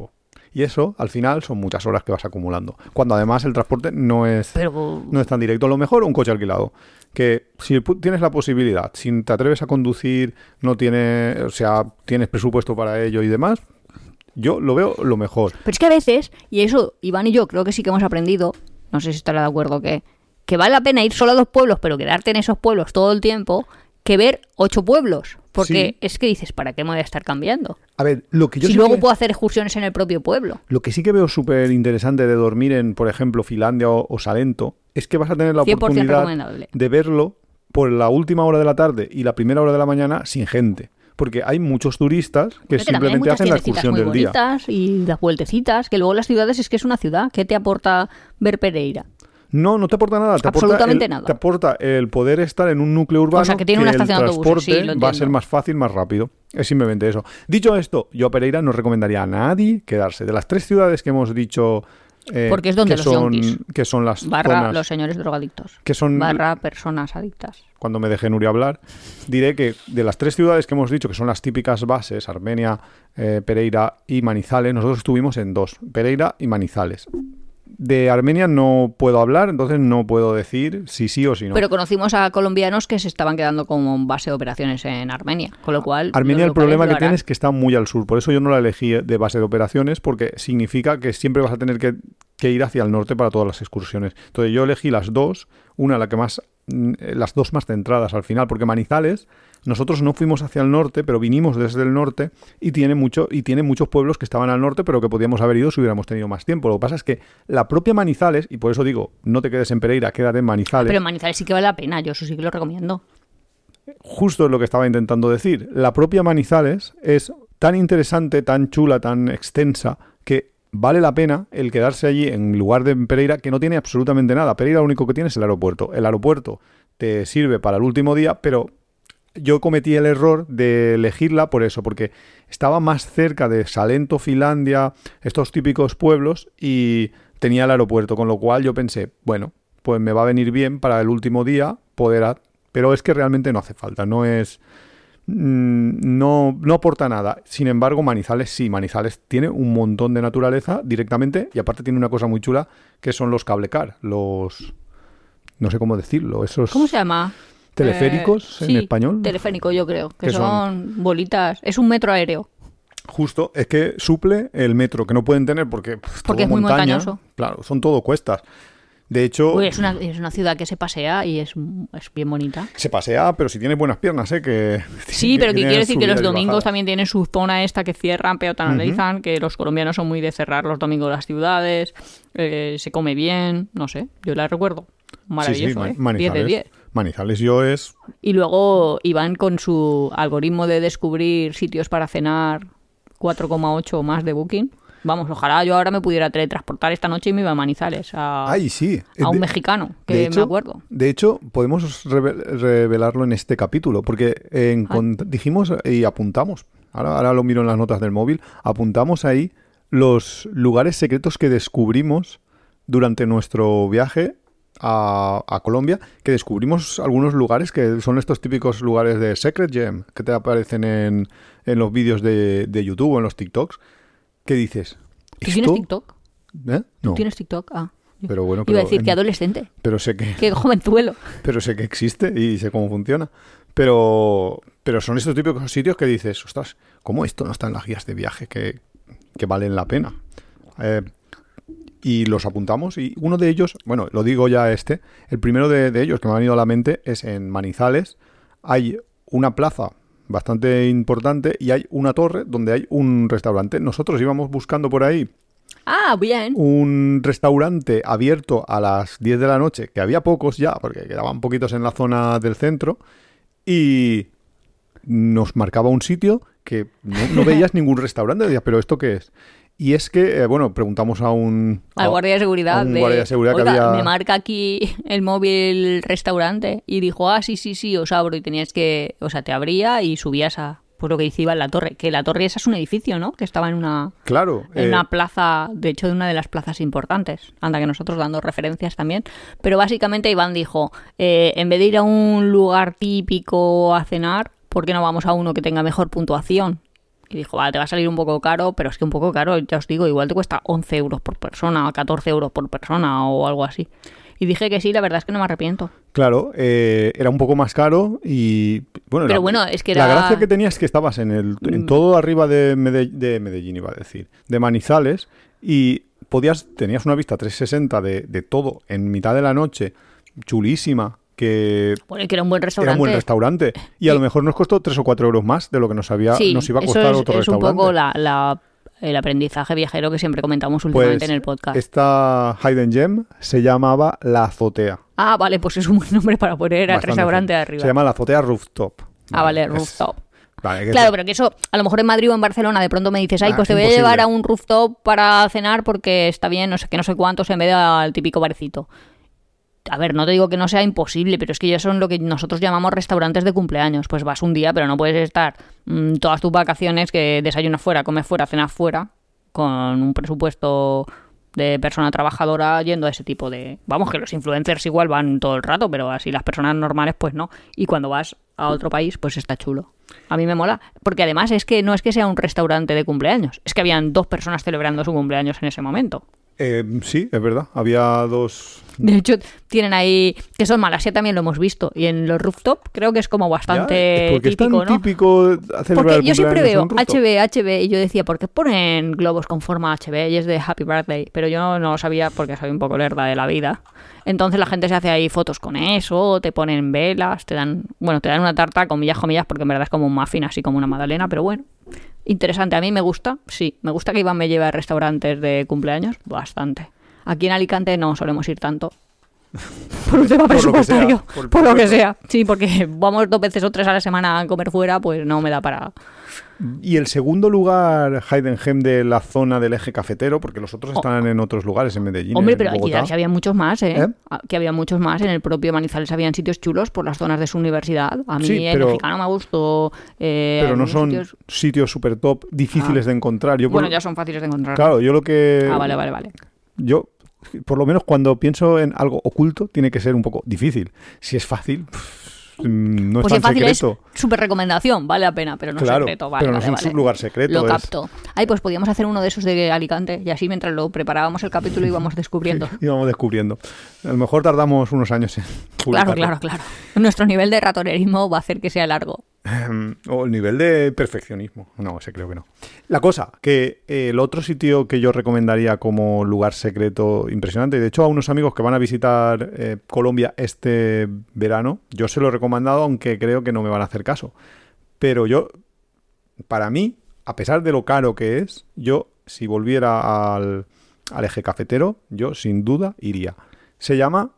Y eso, al final, son muchas horas que vas acumulando. Cuando además el transporte no es, Pero... no es tan directo. Lo mejor, un coche alquilado. Que si tienes la posibilidad, si te atreves a conducir, no tienes, o sea, tienes presupuesto para ello y demás, yo lo veo lo mejor. Pero es que a veces, y eso Iván y yo creo que sí que hemos aprendido, no sé si estará de acuerdo, que, que vale la pena ir solo a dos pueblos, pero quedarte en esos pueblos todo el tiempo, que ver ocho pueblos. Porque Sí. es que dices, ¿para qué me voy a estar cambiando? A ver, lo que yo Si sí luego que, puedo hacer excursiones en el propio pueblo. lo que sí que veo súper interesante de dormir en, por ejemplo, Finlandia o, o Salento, es que vas a tener la cien por ciento oportunidad recomendable. de verlo por la última hora de la tarde y la primera hora de la mañana sin gente. Porque hay muchos turistas que Pero que también hay simplemente muchas hacen la tiendecitas excursión muy del día. bonitas y las vueltecitas, que luego las ciudades es que es una ciudad. ¿Qué te aporta ver Pereira? No, no te aporta nada. Te Absolutamente aporta el, nada. Te aporta el poder estar en un núcleo urbano. O sea, que tiene una estación de el autobuses, sí, transporte lo va a entiendo. ser más fácil, más rápido. Es simplemente eso. Dicho esto, yo a Pereira no recomendaría a nadie quedarse. De las tres ciudades que hemos dicho... eh, Porque es donde que los son, yonkis. que son las Barra zonas... los señores drogadictos. que son Barra personas adictas. Cuando me deje Nuria hablar, diré que de las tres ciudades que hemos dicho, que son las típicas bases, Armenia, eh, Pereira y Manizales, nosotros estuvimos en dos, Pereira y Manizales. De Armenia no puedo hablar, entonces no puedo decir si sí o si no. Pero conocimos a colombianos que se estaban quedando como base de operaciones en Armenia, con lo cual... Armenia los el problema locales que lo tiene harán. es que está muy al sur, por eso yo no la elegí de base de operaciones, porque significa que siempre vas a tener que, que ir hacia el norte para todas las excursiones. Entonces yo elegí las dos, una la que más, mm, las dos más centradas al final, porque Manizales, nosotros no fuimos hacia el norte, pero vinimos desde el norte y tiene mucho y tiene muchos pueblos que estaban al norte, pero que podíamos haber ido si hubiéramos tenido más tiempo. Lo que pasa es que la propia Manizales, y por eso digo, no te quedes en Pereira, quédate en Manizales. Pero en Manizales sí que vale la pena, yo eso sí que lo recomiendo. Justo es lo que estaba intentando decir. La propia Manizales es tan interesante, tan chula, tan extensa, que vale la pena el quedarse allí en lugar de en Pereira, que no tiene absolutamente nada. Pereira lo único que tiene es el aeropuerto. El aeropuerto te sirve para el último día, pero yo cometí el error de elegirla por eso, porque estaba más cerca de Salento, Finlandia, estos típicos pueblos, y tenía el aeropuerto, con lo cual yo pensé, bueno, pues me va a venir bien para el último día poder... A... Pero es que realmente no hace falta, no es... No, no aporta nada. Sin embargo, Manizales sí, Manizales tiene un montón de naturaleza directamente y aparte tiene una cosa muy chula que son los cable car, los... No sé cómo decirlo, esos... ¿Cómo se llama? ¿Teleféricos Eh, en sí, español? teleférico yo creo, que ¿Qué son, son? bolitas. Es un metro aéreo. Justo, es que suple el metro, que no pueden tener porque, pues, Porque todo es muy montaña. montañoso. Claro, son todo cuestas. De hecho, Uy, es una, es una ciudad que se pasea y es, es bien bonita. se pasea, pero si tienes buenas piernas, ¿eh? Que, Sí, pero que tiene quiero decir que los subidas y domingos bajadas. también tienen su zona esta que cierran, peatonalizan, que los colombianos son muy de cerrar los domingos las ciudades, eh, se come bien, no sé, yo la recuerdo. Maravilloso, Sí, sí, ¿eh? Ma- diez de Manizales. diez. Manizales yo es... Y luego Iván con su algoritmo de descubrir sitios para cenar cuatro coma ocho o más de Booking. Vamos, ojalá yo ahora me pudiera teletransportar esta noche y me iba a Manizales a, Ay, sí. a un De- mexicano, que de hecho, me acuerdo. De hecho, podemos reve- revelarlo en este capítulo, porque eh, encont- dijimos y apuntamos, ahora, ahora lo miro en las notas del móvil, apuntamos ahí los lugares secretos que descubrimos durante nuestro viaje a, a Colombia, que descubrimos algunos lugares que son estos típicos lugares de Secret Gem, que te aparecen en, en los vídeos de, de YouTube o en los TikToks, que dices... ¿Tú tienes ¿esto? TikTok? ¿Eh? No, ¿Tienes TikTok? Ah. pero bueno, Iba a pero decir en- que adolescente, pero sé que... que jovenzuelo. pero sé que existe y sé cómo funciona. Pero, pero son estos típicos sitios que dices, ostras, ¿cómo esto no está en las guías de viaje que, que valen la pena? Eh, y los apuntamos y uno de ellos, bueno, lo digo ya este, el primero de, de ellos que me ha venido a la mente es en Manizales. Hay una plaza bastante importante y hay una torre donde hay un restaurante. Nosotros íbamos buscando por ahí Ah, bien. un restaurante abierto a las diez de la noche, que había pocos ya, porque quedaban poquitos en la zona del centro, y nos marcaba un sitio que no, no veías ningún restaurante. Decías, ¿pero esto qué es? Y es que, eh, bueno, preguntamos a un... Al a- guardia de seguridad. a un de, guardia de seguridad que "Oiga, había... me marca aquí el móvil restaurante. Y dijo, ah, sí, sí, sí, os abro. Y tenías que, o sea, te abría y subías a, pues lo que dice Iván, la torre. Que la torre esa es un edificio, ¿no? Que estaba en una, Claro. en eh, una plaza, de hecho, de una de las plazas importantes. Anda, que nosotros dando referencias también. Pero básicamente Iván dijo, eh, en vez de ir a un lugar típico a cenar, ¿por qué no vamos a uno que tenga mejor puntuación? Y dijo, vale, te va a salir un poco caro, pero es que un poco caro, ya os digo, igual te cuesta once euros por persona, catorce euros por persona o algo así. Y dije que sí, la verdad es que no me arrepiento. Claro, eh, era un poco más caro y... Bueno, pero la, bueno, es que era... La gracia que tenías es que estabas en, el, en todo arriba de, Mede, de Medellín, iba a decir, de Manizales, y podías tenías una vista trescientos sesenta de, de todo en mitad de la noche, chulísima, que... Bueno, que era un buen restaurante. Era un buen restaurante. Y a lo mejor nos costó tres o cuatro euros más de lo que nos, había, sí, nos iba a costar eso es, otro es restaurante. Es un poco la... la el aprendizaje viajero que siempre comentamos últimamente pues en el podcast. Esta Hidden Gem se llamaba La Azotea. Ah, vale, pues es un buen nombre para poner al restaurante de arriba. Se llama La Azotea Rooftop. Ah, vale, es... rooftop. Vale, claro, es... pero que eso, a lo mejor en Madrid o en Barcelona de pronto me dices, ay, ah, pues te voy imposible. a llevar a un rooftop para cenar porque está bien, no sé qué, no sé cuántos, en vez del típico barecito. A ver, no te digo que no sea imposible, pero es que ya son lo que nosotros llamamos restaurantes de cumpleaños. Pues vas un día, pero no puedes estar mmm, todas tus vacaciones que desayunas fuera, comes fuera, cenas fuera, con un presupuesto de persona trabajadora yendo a ese tipo de... Vamos, que los influencers igual van todo el rato, pero así las personas normales pues no. Y cuando vas a otro país pues está chulo. A mí me mola, porque además es que no es que sea un restaurante de cumpleaños, es que habían dos personas celebrando su cumpleaños en ese momento. Eh, sí, es verdad, había dos... De hecho, tienen ahí, que son Malasia también lo hemos visto, y en los rooftop creo que es como bastante ya, típico, es tan ¿no? típico celebrar porque el yo siempre veo H B, H B, y yo decía, ¿por qué ponen globos con forma H B? Y es de Happy Birthday, pero yo no lo sabía porque soy un poco lerda de la vida. Entonces la gente se hace ahí fotos con eso, te ponen velas, te dan, bueno, te dan una tarta, comillas, comillas, porque en verdad es como un muffin, así como una magdalena, pero bueno. Interesante, a mí me gusta, sí, me gusta que Iván me lleve a restaurantes de cumpleaños, bastante. Aquí en Alicante no solemos ir tanto. Por un tema presupuestario. Por, lo, por, por lo que sea. Sí, porque vamos dos veces o tres a la semana a comer fuera, pues no me da para... Y el segundo lugar, Hidden Gem, de la zona del eje cafetero, porque los otros están oh. en otros lugares, en Medellín, Hombre, en pero Bogotá. aquí había muchos más, ¿eh? ¿eh? Que había muchos más. En el propio Manizales habían sitios chulos por las zonas de su universidad. A mí sí, el pero, mexicano me gustó. Eh, pero no son sitios, sitios super top, difíciles ah. de encontrar. Yo por... Bueno, ya son fáciles de encontrar. Claro, yo lo que... Ah, vale, vale, vale. Yo... Por lo menos cuando pienso en algo oculto, tiene que ser un poco difícil. Si es fácil, pff, no pues es tan fácil secreto. Es súper recomendación, vale la pena, pero no claro, es secreto. Vale, pero no vale, es un vale. lugar secreto. Lo es... capto. Ay, pues podíamos hacer uno de esos de Alicante y así mientras lo preparábamos el capítulo íbamos descubriendo. íbamos descubriendo. A lo mejor tardamos unos años en publicarlo. Claro, claro, claro. Nuestro nivel de ratonerismo va a hacer que sea largo. O el nivel de perfeccionismo. No, ese creo que no. La cosa, que el otro sitio que yo recomendaría como lugar secreto impresionante, y de hecho a unos amigos que van a visitar eh, Colombia este verano, yo se lo he recomendado, aunque creo que no me van a hacer caso. Pero yo, para mí, a pesar de lo caro que es, yo, si volviera al, al eje cafetero, yo sin duda iría. Se llama...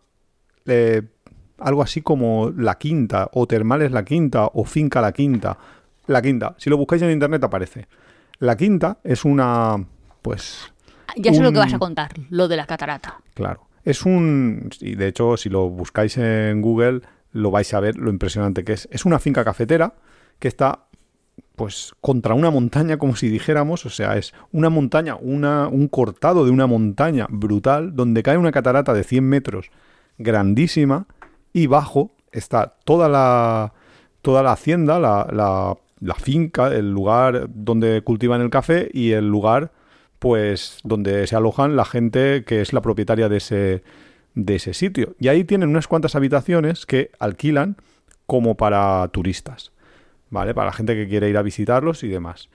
Eh, algo así como La Quinta, o Termales La Quinta, o Finca La Quinta. La Quinta, si lo buscáis en internet aparece. La Quinta es una, pues... Ya sé un... lo que vas a contar, lo de la catarata. Claro, es un... Y de hecho, si lo buscáis en Google, lo vais a ver lo impresionante que es. Es una finca cafetera que está, pues, contra una montaña, como si dijéramos. O sea, es una montaña, una, un cortado de una montaña brutal, donde cae una catarata de cien metros, grandísima. Y bajo está toda la, toda la hacienda, la, la, la finca, el lugar donde cultivan el café y el lugar pues donde se alojan la gente que es la propietaria de ese, de ese sitio. Y ahí tienen unas cuantas habitaciones que alquilan como para turistas, ¿vale? Para la gente que quiere ir a visitarlos y demás.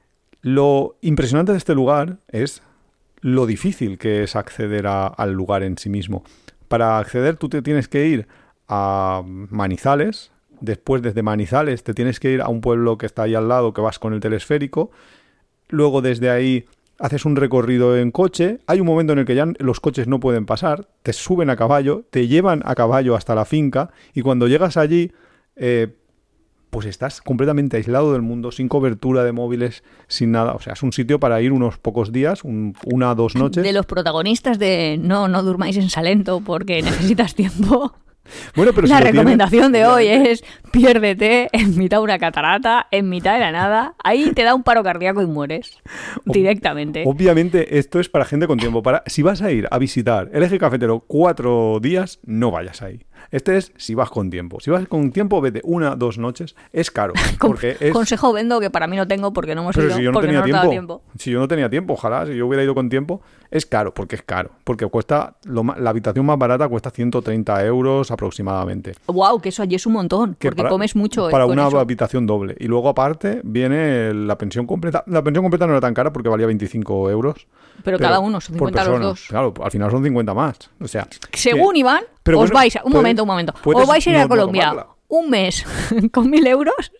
Lo impresionante de este lugar es lo difícil que es acceder a, al lugar en sí mismo. Para acceder tú te tienes que ir a Manizales, después desde Manizales te tienes que ir a un pueblo que está ahí al lado, que vas con el telesférico, luego desde ahí haces un recorrido en coche, hay un momento en el que ya los coches no pueden pasar, te suben a caballo, te llevan a caballo hasta la finca y cuando llegas allí, eh, pues estás completamente aislado del mundo, sin cobertura de móviles, sin nada. O sea, es un sitio para ir unos pocos días, un, una o dos noches. De los protagonistas de no, no durmáis en Salento porque necesitas tiempo. Bueno, pero la si recomendación tienen... de hoy es piérdete en mitad de una catarata, en mitad de la nada. Ahí te da un paro cardíaco y mueres directamente. Obviamente esto es para gente con tiempo. Para, si vas a ir a visitar el eje cafetero cuatro días, no vayas ahí. Este es si vas con tiempo. Si vas con tiempo, vete una, dos noches. Es caro. Porque es... Consejo vendo que para mí no tengo porque no hemos Pero ido, si yo no porque tenía no nos tiempo, daba tiempo. Si yo no tenía tiempo, ojalá, si yo hubiera ido con tiempo, es caro, porque es caro. Porque cuesta, lo ma- la habitación más barata cuesta ciento treinta euros aproximadamente. Wow, que eso allí es un montón, Que porque para- comes mucho. Para con una eso. habitación doble. Y luego aparte viene la pensión completa. La pensión completa no era tan cara porque valía veinticinco euros. Pero, cada uno, son por cincuenta los persona. dos. Claro, al final son cincuenta más. O sea, Según que- Iván, pero os bueno, vais a... Un puedes- momento, un momento. puedes Os vais a ir no- a no Colombia tomarla. un mes con mil euros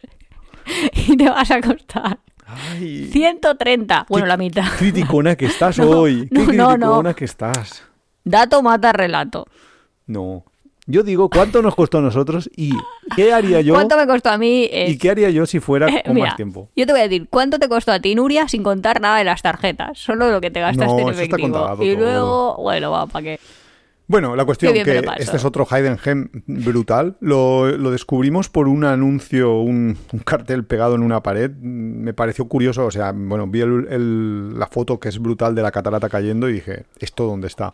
y te vas a costar Ay, ciento treinta. Bueno, qué la mitad. criticona que estás No, hoy. Qué no, no, criticona no. que estás. Dato mata relato. No. Yo digo, ¿cuánto nos costó a nosotros y qué haría yo? ¿Cuánto me costó a mí? eh, ¿Y qué haría yo si fuera eh, con mira, más tiempo? yo te voy a decir, ¿cuánto te costó a ti, Nuria, sin contar nada de las tarjetas? Solo lo que te gastaste No, en eso está efectivo. contado Y todo. luego, bueno, va, ¿para qué? Bueno, la cuestión Qué bien me que lo paso. este es otro Hidden Gem brutal. Lo, lo descubrimos por un anuncio, un, un cartel pegado en una pared. Me pareció curioso, o sea, bueno, vi el- el- la foto que es brutal de la catarata cayendo y dije, ¿esto dónde está?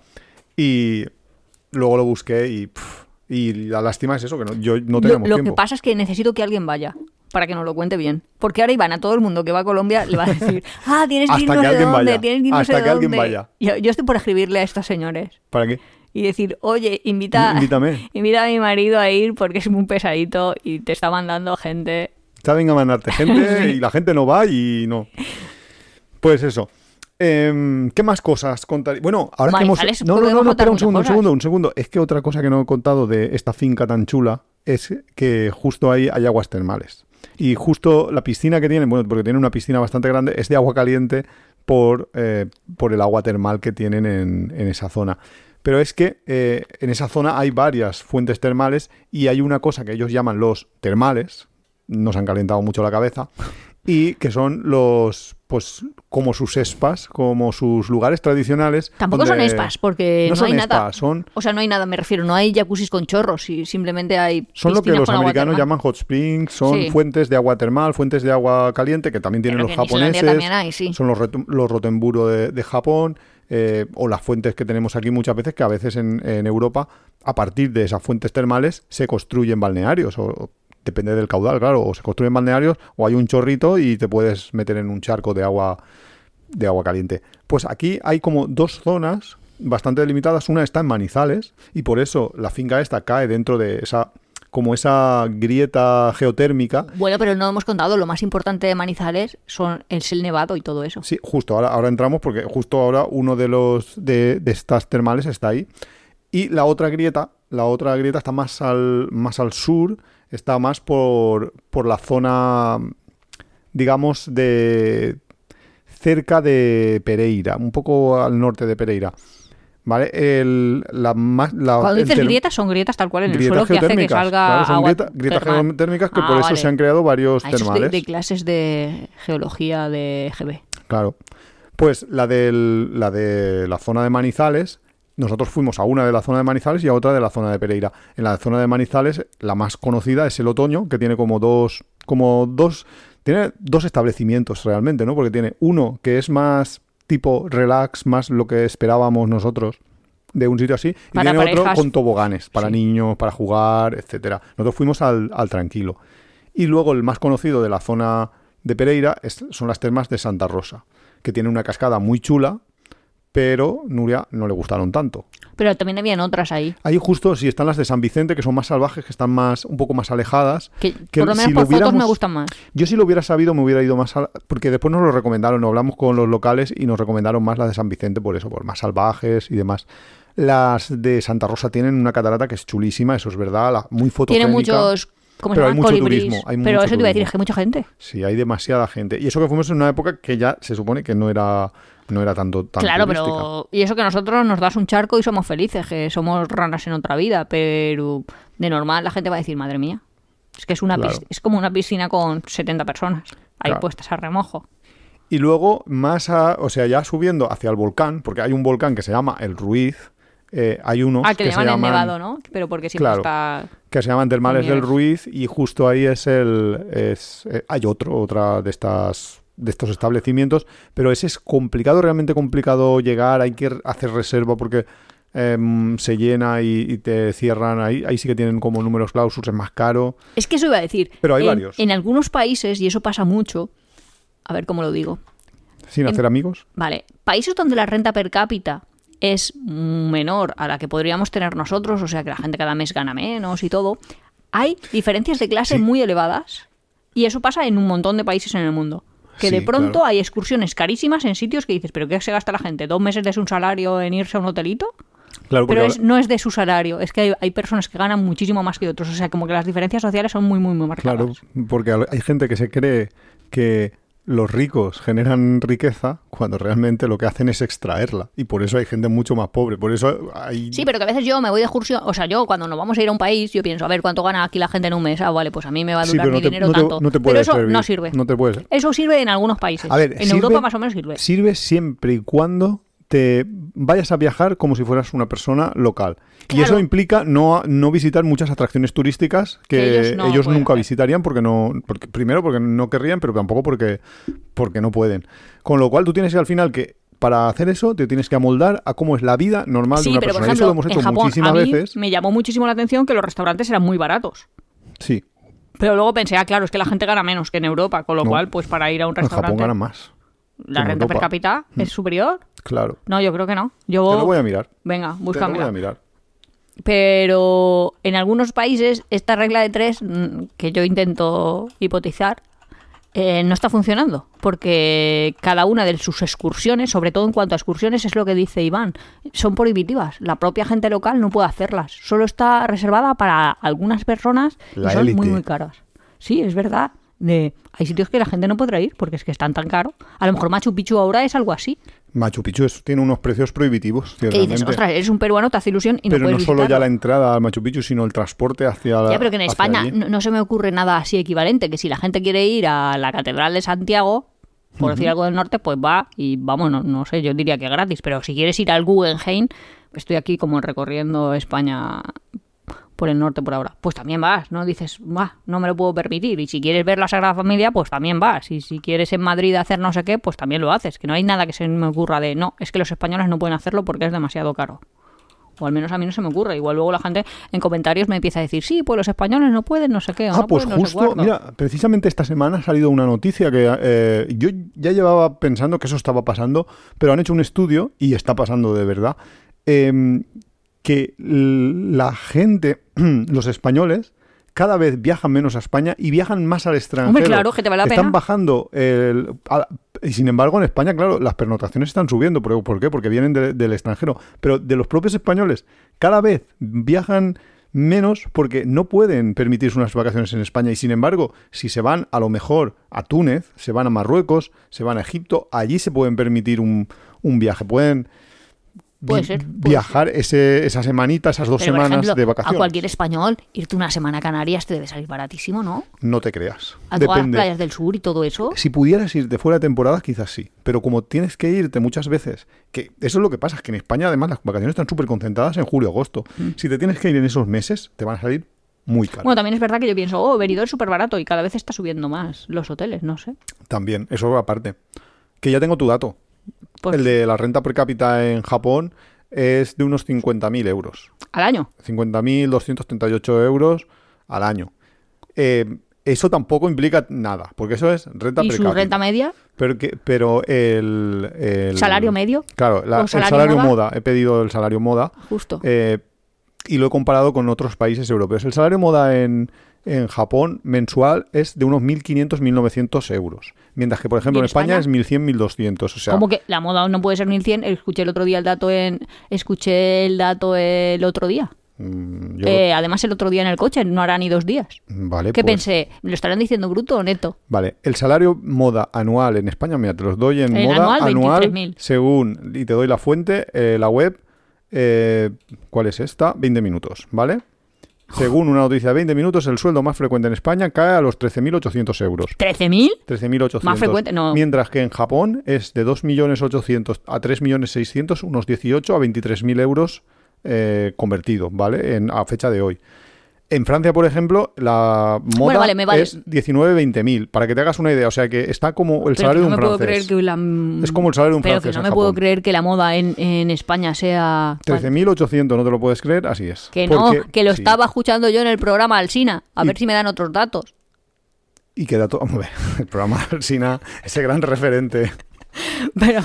Y luego lo busqué y, pff, y la lástima es eso, que no, yo no Lo, teníamos lo que tiempo. pasa es que necesito que alguien vaya para que nos lo cuente bien. Porque ahora Iván, a todo el mundo que va a Colombia, le va a decir, ah, tienes que ir Hasta no que sé alguien dónde, vaya. tienes que ir no Hasta sé que alguien dónde". vaya. Yo, yo estoy por escribirle a estos señores ¿Para qué? y decir, oye, invita, Invítame. invita a mi marido a ir porque es muy pesadito y te está mandando gente. Saben a mandarte gente y la gente no va y no. Pues eso. Em, ¿Qué más cosas contar? Bueno, ahora que hemos... Manizales, No, no, no, podemos no, contar espera un muchas segundo, un cosas. segundo, un segundo. Es que otra cosa que no he contado de esta finca tan chula es que justo ahí hay aguas termales. Y justo la piscina que tienen, bueno, porque tienen una piscina bastante grande, es de agua caliente por, eh, por el agua termal que tienen en, en esa zona. Pero es que eh, en esa zona hay varias fuentes termales y hay una cosa que ellos llaman los termales, nos han calentado mucho la cabeza, y que son los, pues, como sus spas, como sus lugares tradicionales. Tampoco donde- son spas, porque no no, son hay nada. spas, son, O sea, no hay nada, me refiero, no hay jacuzzis con chorros, y simplemente hay son lo que piscinas los con agua americanos termal. llaman hot springs, son Sí. fuentes de agua termal, fuentes de agua caliente, que también tienen Pero los que en Islandia japoneses, también hay, sí. son los, retu- los Rotenburo de, de Japón, eh, o las fuentes que tenemos aquí muchas veces, que a veces en, en Europa, a partir de esas fuentes termales, se construyen balnearios, o, o depende del caudal, claro, o se construyen balnearios, o hay un chorrito y te puedes meter en un charco de agua, de agua caliente. Pues aquí hay como dos zonas bastante delimitadas, una está en Manizales, y por eso la finca esta cae dentro de esa, como esa grieta geotérmica. Bueno, pero no hemos contado, lo más importante de Manizales son es el nevado y todo eso. Sí, justo ahora, ahora entramos porque justo ahora uno de los de, de estas termales está ahí. Y la otra grieta, la otra grieta está más al, más al sur, está más por, por la zona, digamos, de cerca de Pereira, un poco al norte de Pereira. ¿Vale? El, la, más- la, Cuando el dices ter- grietas, son grietas tal cual en el grietas suelo que hace que geotérmicas, salga claro, son agua grieta- grietas termal. geotérmicas que Ah, por eso vale. se han creado varios Ah, eso es de, termales. de clases de geología de G B. Claro. Pues la, del, la de la zona de Manizales, nosotros fuimos a una de la zona de Manizales y a otra de la zona de Pereira. En la zona de Manizales, la más conocida es el Otoño, que tiene como dos, como dos, tiene dos establecimientos realmente, ¿no? Porque tiene uno que es más tipo relax, más lo que esperábamos nosotros de un sitio así, y Para tiene otro parejas. con toboganes para Sí. niños, para jugar, etcétera. Nosotros fuimos al, al tranquilo. Y luego el más conocido de la zona de Pereira es- son las termas de Santa Rosa, que tiene una cascada muy chula, pero Nuria no le gustaron tanto. Pero también habían otras ahí. Ahí justo sí están las de San Vicente, que son más salvajes, que están más un poco más alejadas. Que, Que por lo menos si por lo fotos me hubiéramos- gustan más. Yo si lo hubiera sabido me hubiera ido más a... Porque después nos lo recomendaron, nos hablamos con los locales y nos recomendaron más las de San Vicente por eso, por más salvajes y demás. Las de Santa Rosa tienen una catarata que es chulísima, eso es verdad, la- muy Tiene fotogénica. muchos, ¿cómo se pero hay llaman? mucho Colibrís. turismo, hay Pero mucho eso te iba a decir, turismo. es que hay mucha gente. Sí, hay demasiada gente. Y eso que fuimos en una época que ya se supone que no era, no era tanto tan Claro, turística. pero... Y eso que nosotros nos das un charco y somos felices, que somos ranas en otra vida, pero de normal la gente va a decir, madre mía, es que es una Claro. pis- es como una piscina con setenta personas ahí Claro. puestas a remojo. Y luego, más a, o sea, ya subiendo hacia el volcán, porque hay un volcán que se llama el Ruiz, eh, hay unos Ah, que que le se llaman el llaman, nevado, ¿no? Pero porque siempre Claro. está... que se llaman Termales con del nieves. Ruiz, y justo ahí es el, es, eh, hay otro, otra de estas, de estos establecimientos, pero ese es complicado, realmente complicado llegar, hay que hacer reserva porque eh, se llena y, y te cierran, ahí, ahí sí que tienen como números clausus, es más caro. Es que eso iba a decir. Pero hay en, varios. En algunos países, y eso pasa mucho, a ver cómo lo digo. ¿Sin hacer en, amigos? Vale, países donde la renta per cápita es menor a la que podríamos tener nosotros, o sea que la gente cada mes gana menos y todo, hay diferencias de clase sí. muy elevadas y eso pasa en un montón de países en el mundo. Que sí, de pronto claro. hay excursiones carísimas en sitios que dices, ¿pero qué se gasta la gente? ¿Dos meses de su salario en irse a un hotelito? Claro, Pero porque es, no es de su salario, es que hay, hay personas que ganan muchísimo más que otros, o sea, como que las diferencias sociales son muy, muy, muy marcadas. Claro, porque hay gente que se cree que los ricos generan riqueza cuando realmente lo que hacen es extraerla. Y por eso hay gente mucho más pobre. Por eso hay... Sí, pero que a veces yo me voy de excursión, o sea, yo cuando nos vamos a ir a un país, yo pienso, a ver, ¿cuánto gana aquí la gente en un mes? Ah, vale, pues a mí me va a durar sí, mi no te, dinero no te, tanto. no te pero eso servir. no sirve. No te puede ser. Eso sirve en algunos países. A ver, en sirve, Europa más o menos sirve. Sirve siempre y cuando te vayas a viajar como si fueras una persona local. Claro. Y eso implica no, no visitar muchas atracciones turísticas que, Que ellos no ellos pueden nunca hacer. visitarían porque no, porque, primero porque no querrían, pero tampoco porque, porque no pueden. Con lo cual tú tienes que al final que para hacer eso te tienes que amoldar a cómo es la vida normal Sí, de una pero por persona. ejemplo, y eso lo hemos en hecho Japón, muchísimas a mí veces. me llamó muchísimo la atención que los restaurantes eran muy baratos. Sí. Pero luego pensé, ah, claro, es que la gente gana menos que en Europa, con lo No. cual, pues para ir a un En Japón restaurante, ganan más. la en renta per Europa. cápita es superior. Claro. No, yo creo que no. Yo... Te lo voy a mirar. Venga, Te lo búscamela. voy a mirar. Pero en algunos países esta regla de tres, mm, que yo intento hipotizar, eh, no está funcionando. Porque cada una de sus excursiones, sobre todo en cuanto a excursiones, es lo que dice Iván, son prohibitivas. La propia gente local no puede hacerlas. Solo está reservada para algunas personas La y son élite. muy, muy caras. Sí, es verdad. De, hay sitios que la gente no podrá ir porque es que están tan caros. A lo mejor Machu Picchu ahora es algo así. Machu Picchu es- tiene unos precios prohibitivos, Que dices, ciertamente. ostras, eres un peruano, te hace ilusión y no Pero puedes no solo ya visitarlo. la entrada al Machu Picchu, sino el transporte hacia la. Ya, pero que en hacia España allí. no, no se me ocurre nada así equivalente, que si la gente quiere ir a la Catedral de Santiago, por decir algo del norte, pues va y vamos, no, no sé, yo diría que gratis, pero si quieres ir al Guggenheim, estoy aquí como recorriendo España por el norte por ahora, pues también vas, ¿no? Dices, va, no me lo puedo permitir, y si quieres ver la Sagrada Familia, pues también vas, y si quieres en Madrid hacer no sé qué, pues también lo haces, que no hay nada que se me ocurra de, no, es que los españoles no pueden hacerlo porque es demasiado caro. O al menos a mí no se me ocurre. Igual luego la gente en comentarios me empieza a decir, sí, pues los españoles no pueden, no sé qué. O Ah, no pues pueden, no sé justo, cuánto". mira, precisamente esta semana ha salido una noticia que eh, yo ya llevaba pensando que eso estaba pasando, pero han hecho un estudio, y está pasando de verdad, eh, que l- la gente, los españoles, cada vez viajan menos a España y viajan más al extranjero. Hombre, claro, que te vale la Están pena. bajando el... a- y sin embargo, en España, claro, las pernoctaciones están subiendo. ¿Por, por qué? Porque vienen de- del extranjero. Pero de los propios españoles, cada vez viajan menos porque no pueden permitirse unas vacaciones en España. Y sin embargo, si se van a lo mejor a Túnez, se van a Marruecos, se van a Egipto, allí se pueden permitir un, un viaje. Pueden Puede vi- ser, puede viajar ese, esa semanita, esas dos Pero, por semanas ejemplo, de vacaciones. a cualquier español, irte una semana a Canarias te debe salir baratísimo, ¿no? No te creas. A todas las Depende. playas del sur y todo eso. Si pudieras irte fuera de temporada, quizás sí. Pero como tienes que irte muchas veces, que eso es lo que pasa, es que en España además las vacaciones están súper concentradas en julio, agosto. Si te tienes que ir en esos meses, te van a salir muy caros. Bueno, también es verdad que yo pienso, oh, Benidorm es súper barato y cada vez está subiendo más los hoteles, no sé. También, eso aparte. Que ya tengo tu dato. Pues, El de la renta per cápita en Japón es de unos cincuenta mil euros. al año. cincuenta mil doscientos treinta y ocho euros al año. Eh, eso tampoco implica nada, porque eso es renta ¿Y per su cápita. renta media? Pero, que, pero el, el- ¿Salario medio? Claro, la- ¿O el salario salario moda? moda. He pedido el salario moda Justo. eh, y lo he comparado con otros países europeos. El salario moda en, en Japón mensual es de unos mil quinientos a mil novecientos euros. Mientras que, por ejemplo, ¿Y en en España, España? es mil cien a mil doscientos. O sea, Como que la moda no puede ser mil cien. Escuché el otro día el dato en... Escuché el dato el otro día. mm, yo- Eh, además, el otro día en el coche, no hará ni dos días. vale, ¿Qué pues, pensé? ¿Me lo estarán diciendo bruto o neto? Vale, el salario moda anual en España, mira, te los doy en En moda anual, anual, veintitrés mil. según, y te doy la fuente, eh, la web, eh, ¿cuál es esta? veinte minutos, ¿vale? Según una noticia de veinte minutos, el sueldo más frecuente en España cae a los trece mil ochocientos euros. ¿trece mil? trece mil ochocientos. Más frecuente, no. Mientras que en Japón es de dos millones ochocientos a tres millones seiscientos, unos dieciocho a veintitrés mil euros eh, convertido, ¿vale? En, a fecha de hoy. En Francia, por ejemplo, la moda Bueno, vale, me vale. es diecinueve veinte mil, para que te hagas una idea. O sea, que está como el Pero salario que no de un me puedo francés. creer que la... Es como el salario de un Pero francés que no en me puedo Japón. creer que la moda en, en España sea... trece mil ochocientos, ¿no te lo puedes creer? Así es. Que Porque- no, que lo sí. estaba escuchando yo en el programa Alsina. A Y- ver si me dan otros datos. Y queda todo... Hombre, el programa de Alsina, ese gran referente. Pero...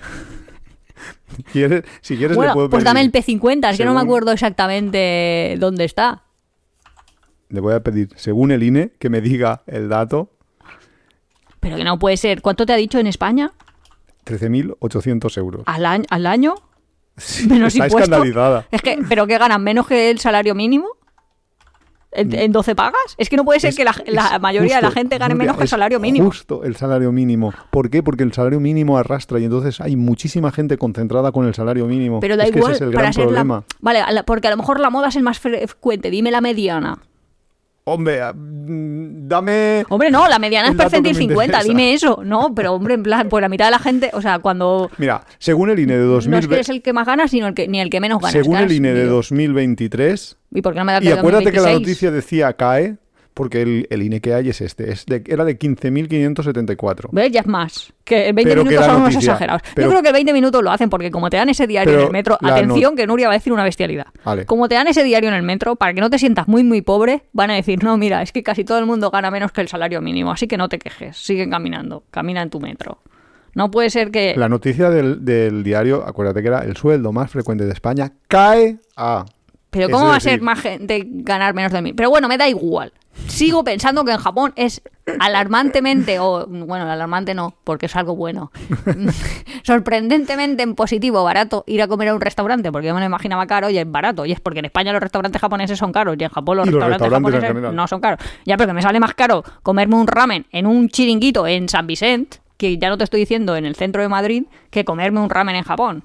¿Quieres? Si quieres le Bueno, puedo pues pedir... dame el P cincuenta, es que no me Según- acuerdo exactamente dónde está. Le voy a pedir, según el I N E, que me diga el dato. Pero que no puede ser. ¿Cuánto te ha dicho en España? trece mil ochocientos euros. ¿Al año? ¿Al año? Sí, Menos está impuesto. escandalizada. Es que, ¿pero qué ganan? ¿Menos que el salario mínimo? ¿En, en doce pagas? Es que no puede ser Es- que la, la es mayoría de la justo, gente gane Nuria, menos que el es salario mínimo. Justo el salario mínimo. ¿Por qué? Porque el salario mínimo arrastra y entonces hay muchísima gente concentrada con el salario mínimo. Pero da es que igual, ese es el para gran ser problema. la... Vale, a la- porque a lo mejor la moda es el más frecuente. Dime la mediana. Hombre, ah, mm, dame... Hombre, no, la mediana es El dato percentil que me cincuenta, interesa. dime eso. No, pero hombre, en plan, pues la mitad de la gente, o sea, cuando... Mira, según el I N E de No dos mil es que eres el que más gana, sino el que, ni el que menos gana. según Estás- el I N E de digo, dos mil veintitrés, ¿Y por qué no me da el y de acuérdate que la dos mil noticia veintiséis? decía CAE, porque el, el I N E que hay es este, es de- era de quince mil quinientos setenta y cuatro. ¿Ves? Ya es más. Que veinte Pero que minutos la son unos noticia- exagerados. pero- Yo creo que veinte minutos lo hacen porque como te dan ese diario Pero en el metro, la atención no- que Nuria va a decir una bestialidad. Vale. Como te dan ese diario en el metro, para que no te sientas muy muy pobre, van a decir, no, mira, es que casi todo el mundo gana menos que el salario mínimo, así que no te quejes, sigue caminando, camina en tu metro. No puede ser que... La noticia del, del diario, acuérdate que era el sueldo más frecuente de España, cae a... Pero es ¿cómo va a decir, ser más gente ganar menos de mí? Pero bueno, me da igual. Sigo pensando que en Japón es alarmantemente, o bueno, alarmante no, porque es algo bueno, sorprendentemente en positivo, barato ir a comer a un restaurante, porque yo me lo imaginaba caro y es barato. Y es porque en España los restaurantes japoneses son caros y en Japón los, Y los restaurantes, restaurantes en japoneses general. no son caros. Ya, pero que me sale más caro comerme un ramen en un chiringuito en San Vicente, que ya no te estoy diciendo en el centro de Madrid, que comerme un ramen en Japón.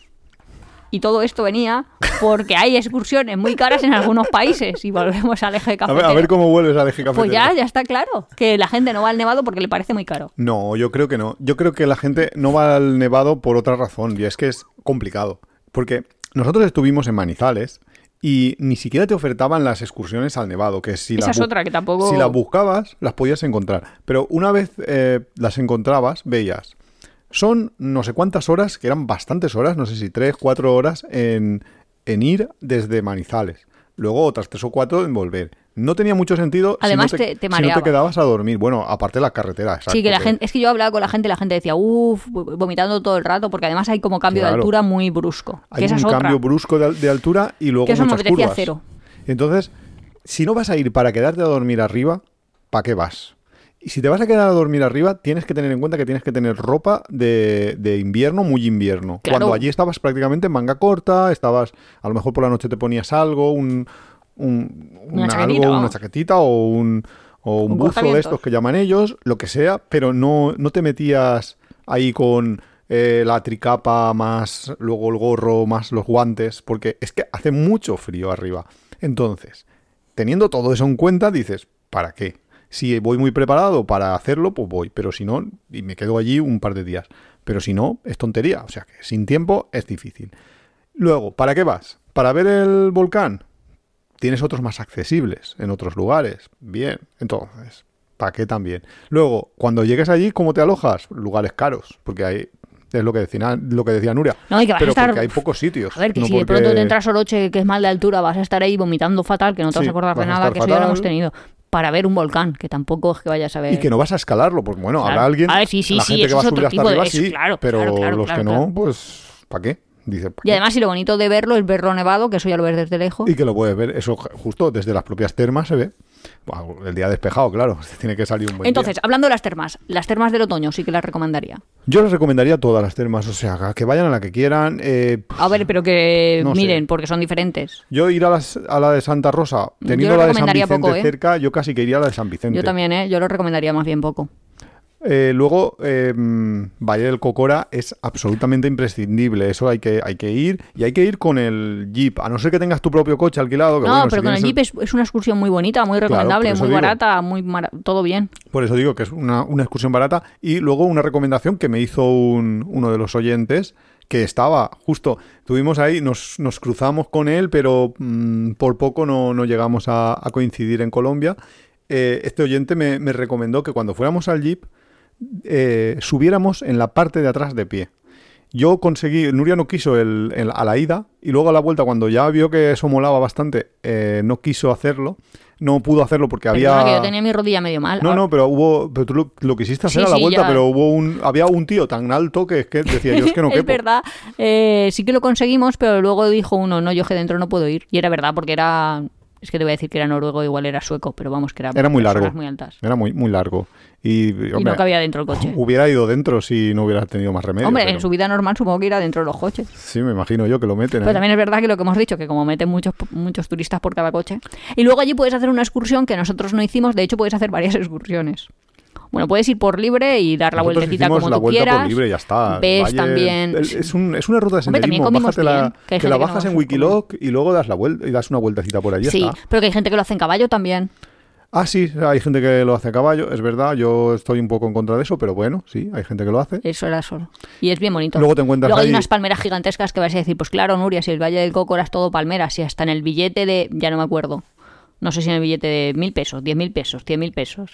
Y todo esto venía porque hay excursiones muy caras en algunos países. Y volvemos al eje A ver, cafetero. a ver cómo vuelves al eje cafetero. Pues ya, ya está claro. Que la gente no va al Nevado porque le parece muy caro. No, yo creo que no. Yo creo que la gente no va al Nevado por otra razón, y es que es complicado. Porque nosotros estuvimos en Manizales y ni siquiera te ofertaban las excursiones al Nevado, que si Esa las es bu- otra que tampoco... si las buscabas, las podías encontrar. Pero una vez eh, las encontrabas, veías... Son no sé cuántas horas, que eran bastantes horas, no sé si tres, cuatro horas en, en ir desde Manizales. Luego otras tres o cuatro en volver. No tenía mucho sentido Además, si, no te, te- te si no mareaba. te quedabas a dormir. Bueno, aparte de la carretera, exacto. Sí, que la que- gente... Es que yo hablaba con la gente y la gente decía, uff, vomitando todo el rato, porque además hay como cambio de Claro. altura muy brusco. Hay que esa un es otra. cambio brusco de, al- de altura y luego Que eso me muchas apetecía curvas. cero. Entonces, si no vas a ir para quedarte a dormir arriba, ¿para qué vas? Y si te vas a quedar a dormir arriba, tienes que tener en cuenta que tienes que tener ropa de, de invierno, muy invierno. Claro. Cuando allí estabas prácticamente en manga corta, estabas, a lo mejor por la noche te ponías algo, un, un, Una un chaquetita, algo, una vamos. chaquetita o un, o un Un buzo de cortavientos. estos que llaman ellos, lo que sea, pero no, no te metías ahí con eh, la tricapa más luego el gorro más los guantes, porque es que hace mucho frío arriba. Entonces, teniendo todo eso en cuenta, dices, ¿para qué? Si voy muy preparado para hacerlo, pues voy, pero si no, y me quedo allí un par de días. Pero si no, es tontería, o sea que sin tiempo es difícil. Luego, ¿para qué vas? ¿Para ver el volcán? Tienes otros más accesibles en otros lugares. Bien, entonces, ¿para qué también? Luego, cuando llegues allí, ¿cómo te alojas? Lugares caros, porque hay, es lo que decía, lo que decía Nuria. No, y que vas a pero estar- porque hay pocos sitios. A ver, que no si de porque- pronto te entras Oroche, que es mal de altura, vas a estar ahí vomitando fatal, que no te vas Sí, a acordar de vas a nada, estar que eso ya lo fatal. hemos tenido. Para ver un volcán, que tampoco es que vayas a ver... Y que no vas a escalarlo, porque bueno, Claro. habrá alguien, A ver, sí, sí, la sí, gente que eso va a es subir otro hasta tipo de- arriba, eso, sí, claro, pero claro, claro, los claro, que no, claro. pues, ¿para qué? Dice, ¿pa' Y qué? además, si lo bonito de verlo es verlo nevado, que eso ya lo ves desde lejos. Y que lo puedes ver, eso justo desde las propias termas se ve. Bueno, el día despejado, claro, tiene que salir un buen Entonces, día. hablando de las termas, las termas del otoño sí que las recomendaría. Yo les recomendaría todas las termas, o sea, que vayan a la que quieran. eh, A ver, pero que No sé. miren, porque son diferentes. yo ir a, las- a la de Santa Rosa, teniendo Yo la de San recomendaría Vicente poco, ¿eh? cerca, yo casi que iría a la de San Vicente. Yo también, ¿eh? Yo lo recomendaría más bien poco. Eh, luego, eh, Valle del Cocora es absolutamente imprescindible. Eso hay que, hay que ir. Y hay que ir con el Jeep. A no ser que tengas tu propio coche alquilado. Que No, bueno, si pero con el tienes Jeep es, es una excursión muy bonita, muy recomendable, por eso muy digo. barata, muy mara- todo bien. Por eso digo que es una, una excursión barata. Y luego una recomendación que me hizo un- uno de los oyentes, que estaba justo, estuvimos ahí, nos, nos cruzamos con él, pero mmm, por poco no, no llegamos a, a coincidir en Colombia. Eh, este oyente me, me recomendó que cuando fuéramos al Jeep eh, subiéramos en la parte de atrás de pie. Yo conseguí, Nuria no quiso el, el, a la ida, y luego a la vuelta, cuando ya vio que eso molaba bastante, eh, no quiso hacerlo, no pudo hacerlo porque Perdona, había... que yo tenía mi rodilla medio mal. No, no, pero hubo, pero tú lo, lo quisiste hacer Sí, a la sí, vuelta, ya. pero hubo un, había un tío tan alto que es que decía yo es que no Es quepo. verdad, eh, sí que lo conseguimos, pero luego dijo uno, no, yo que dentro no puedo ir. Y era verdad, porque era... Es que te voy a decir que era noruego, igual era sueco, pero vamos, que era, Era muy largo. muy altas. Era muy, muy largo. Y, Y hombre, no cabía dentro el coche. hubiera ido dentro si no hubiera tenido más remedio. Hombre, pero- en su vida normal supongo que irá dentro de los coches. Sí, me imagino yo que lo meten. Pero ¿eh? también es verdad que lo que hemos dicho, que como meten muchos, muchos turistas por cada coche. Y luego allí puedes hacer una excursión que nosotros no hicimos, de hecho puedes hacer varias excursiones. Bueno, puedes ir por libre y dar la Nosotros vueltecita hicimos como la tú vuelta quieras. por libre, ya está. Ves Valle- también... el- Es, un, es una ruta de Hombre, también senderismo. comimos Bájatela, bien, que hay que la gente que bajas no en se Wikiloc y luego das la vuelta y das una vueltecita por allí. ya Sí, está. pero que hay gente que lo hace en caballo también. Ah, sí, hay gente que lo hace a caballo, es verdad. Yo estoy un poco en contra de eso, pero bueno, sí, hay gente que lo hace. Eso era solo. Y es bien bonito. Luego te encuentras Luego hay ahí- unas palmeras gigantescas que vas a decir, pues claro, Nuria, si el Valle del Cocora es todo palmeras, si hasta en el billete de, ya no me acuerdo, no sé si en el billete de mil pesos, diez mil pesos, cien mil pesos,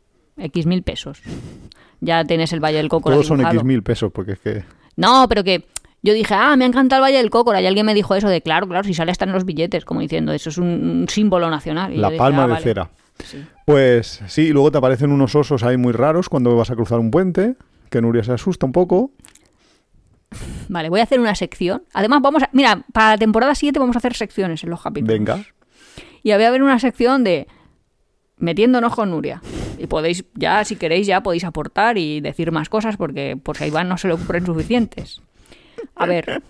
X mil pesos, ya tienes el Valle del Cocora Todos son dibujado. X mil pesos, porque es que... No, pero que yo dije, ah, me encanta el Valle del Cocora, y alguien me dijo eso de, claro, claro, si sale hasta en los billetes, como diciendo, eso es un, un símbolo nacional. Y La yo dije, palma ah, de vale. cera. Sí. Pues sí, y luego te aparecen unos osos ahí muy raros cuando vas a cruzar un puente, que Nuria se asusta un poco. Vale, voy a hacer una sección. Además, vamos a... Mira, para la temporada siete vamos a hacer secciones en los capítulos. Venga. Y voy a haber una sección de metiéndonos con Nuria. Y podéis, ya, si queréis, ya podéis aportar y decir más cosas, porque por si a Iván no se le ocurren suficientes. A ver.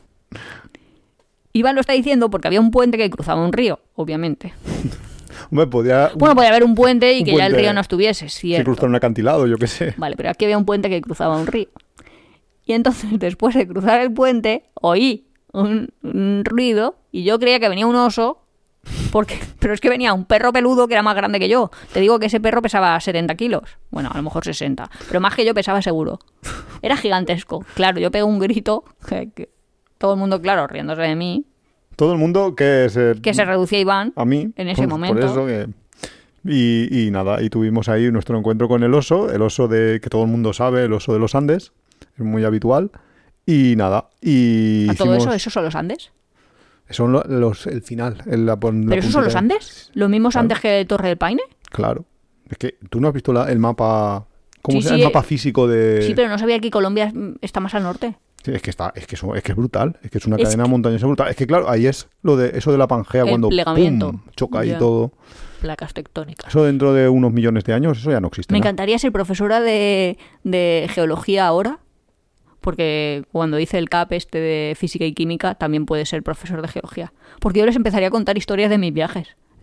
Iván lo está diciendo porque había un puente que cruzaba un río, obviamente. Hombre, podía... Bueno, podía haber un puente y un que ya el puente río no estuviese, que cierto. cruzar un acantilado, yo qué sé. Vale, pero aquí había un puente que cruzaba un río. Y entonces, después de cruzar el puente, oí un, un ruido y yo creía que venía un oso, porque, pero es que venía un perro peludo que era más grande que yo. Te digo que ese perro pesaba setenta kilos. Bueno, a lo mejor sesenta. Pero más que yo pesaba seguro. Era gigantesco. Claro, yo pegué un grito, que, que todo el mundo, claro, riéndose de mí, Todo el mundo que se... que se reducía Iván a mí. en ese por, momento. Por eso que... Y, y nada, y tuvimos ahí nuestro encuentro con el oso, el oso de que todo el mundo sabe, el oso de los Andes, es muy habitual. Y nada, y ¿A todo hicimos- eso? ¿Esos son los Andes? Son lo- los, el final. el- la, pon- la ¿Pero esos son los puntita. Andes? ¿Los mismos Claro. Andes que Torre del Paine? Claro. Es que tú no has visto la- el mapa... ¿Cómo Sí, se llama? sí, El mapa eh, físico de... Sí, pero no sabía que Colombia está más al norte. Sí, es que está, es que es, es que es brutal, es que es una Es cadena que- montañosa brutal. Es que claro, ahí es lo de eso de la Pangea El cuando plegamiento. ¡pum! Choca ahí Ya. todo. Placas tectónicas. Eso dentro de unos millones de años, eso ya no existe. Me ¿no? encantaría ser profesora de, de geología ahora, porque cuando hice el C A P este de física y química también puede ser profesor de geología. Porque yo les empezaría a contar historias de mis viajes.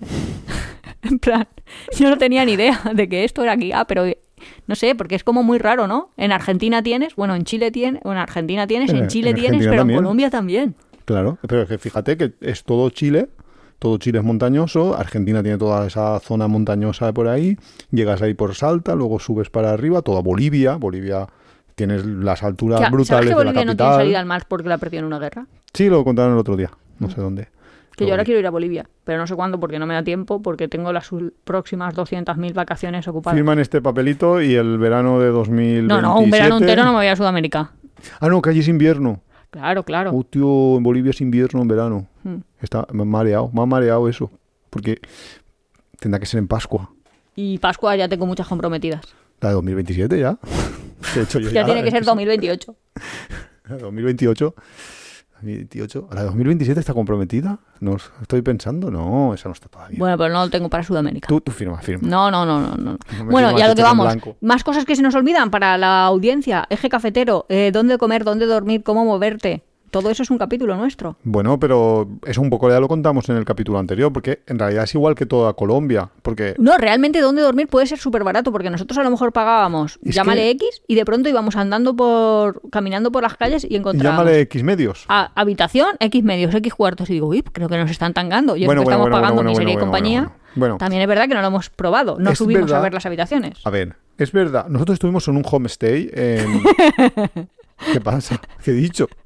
En plan, yo no tenía ni idea de que esto era aquí. Ah, pero no sé, porque es como muy raro, ¿no? En Argentina tienes, bueno, en Chile tienes, en Argentina tienes, En- en Chile en tienes, Argentina pero también. en Colombia también. Claro, pero es que fíjate que es todo Chile, todo Chile es montañoso, Argentina tiene toda esa zona montañosa de por ahí, llegas ahí por Salta, luego subes para arriba, toda Bolivia, Bolivia tienes las alturas Ya, brutales ¿sabes que de la Bolivia no tiene capital. salida al mar porque la perdió en una guerra? Sí, lo contaron el otro día, no sé dónde. Que yo Lo ahora vi. quiero ir a Bolivia, pero no sé cuándo porque no me da tiempo, porque tengo las ul- próximas doscientas mil vacaciones ocupadas. Firman este papelito y el verano de dos mil veintisiete... No, no, un verano entero no me voy a Sudamérica. Ah, no, que allí es invierno. Claro, claro. Oh, tío, en Bolivia es invierno, en verano. Mm. Está, me ha mareado, me ha mareado eso. Porque tendrá que ser en Pascua. Y Pascua ya tengo muchas comprometidas. La de dos mil veintisiete ya. De hecho, yo Ya tiene que ser es- dos mil veintiocho. La de dos mil veintiocho. dos mil veintiocho. ¿La de dos mil veintisiete está comprometida? No, estoy pensando. No, esa no está todavía. Bueno, pero no lo tengo para Sudamérica. Tú, tú firma, firma. No, no, no, no. no. No me Bueno, firmas y a lo que cheque en vamos. blanco. Más cosas que se nos olvidan para la audiencia. Eje cafetero, eh, dónde comer, dónde dormir, cómo moverte. Todo eso es un capítulo nuestro. Bueno, pero eso un poco ya lo contamos en el capítulo anterior, porque en realidad es igual que toda Colombia. Porque No, realmente dónde dormir puede ser súper barato, porque nosotros a lo mejor pagábamos, Es llámale que- X, y de pronto íbamos andando por, caminando por las calles y encontrábamos llámale X medios. a- habitación, X medios, X cuartos. Y digo, uy, creo que nos están tangando. Y eso Bueno, que bueno, estamos bueno, pagando bueno, miseria bueno, y compañía. bueno, bueno. Bueno. También es verdad que no lo hemos probado. No Es subimos verdad. a ver las habitaciones. A ver, es verdad. Nosotros estuvimos en un homestay en... ¿Qué pasa? ¿Qué he dicho?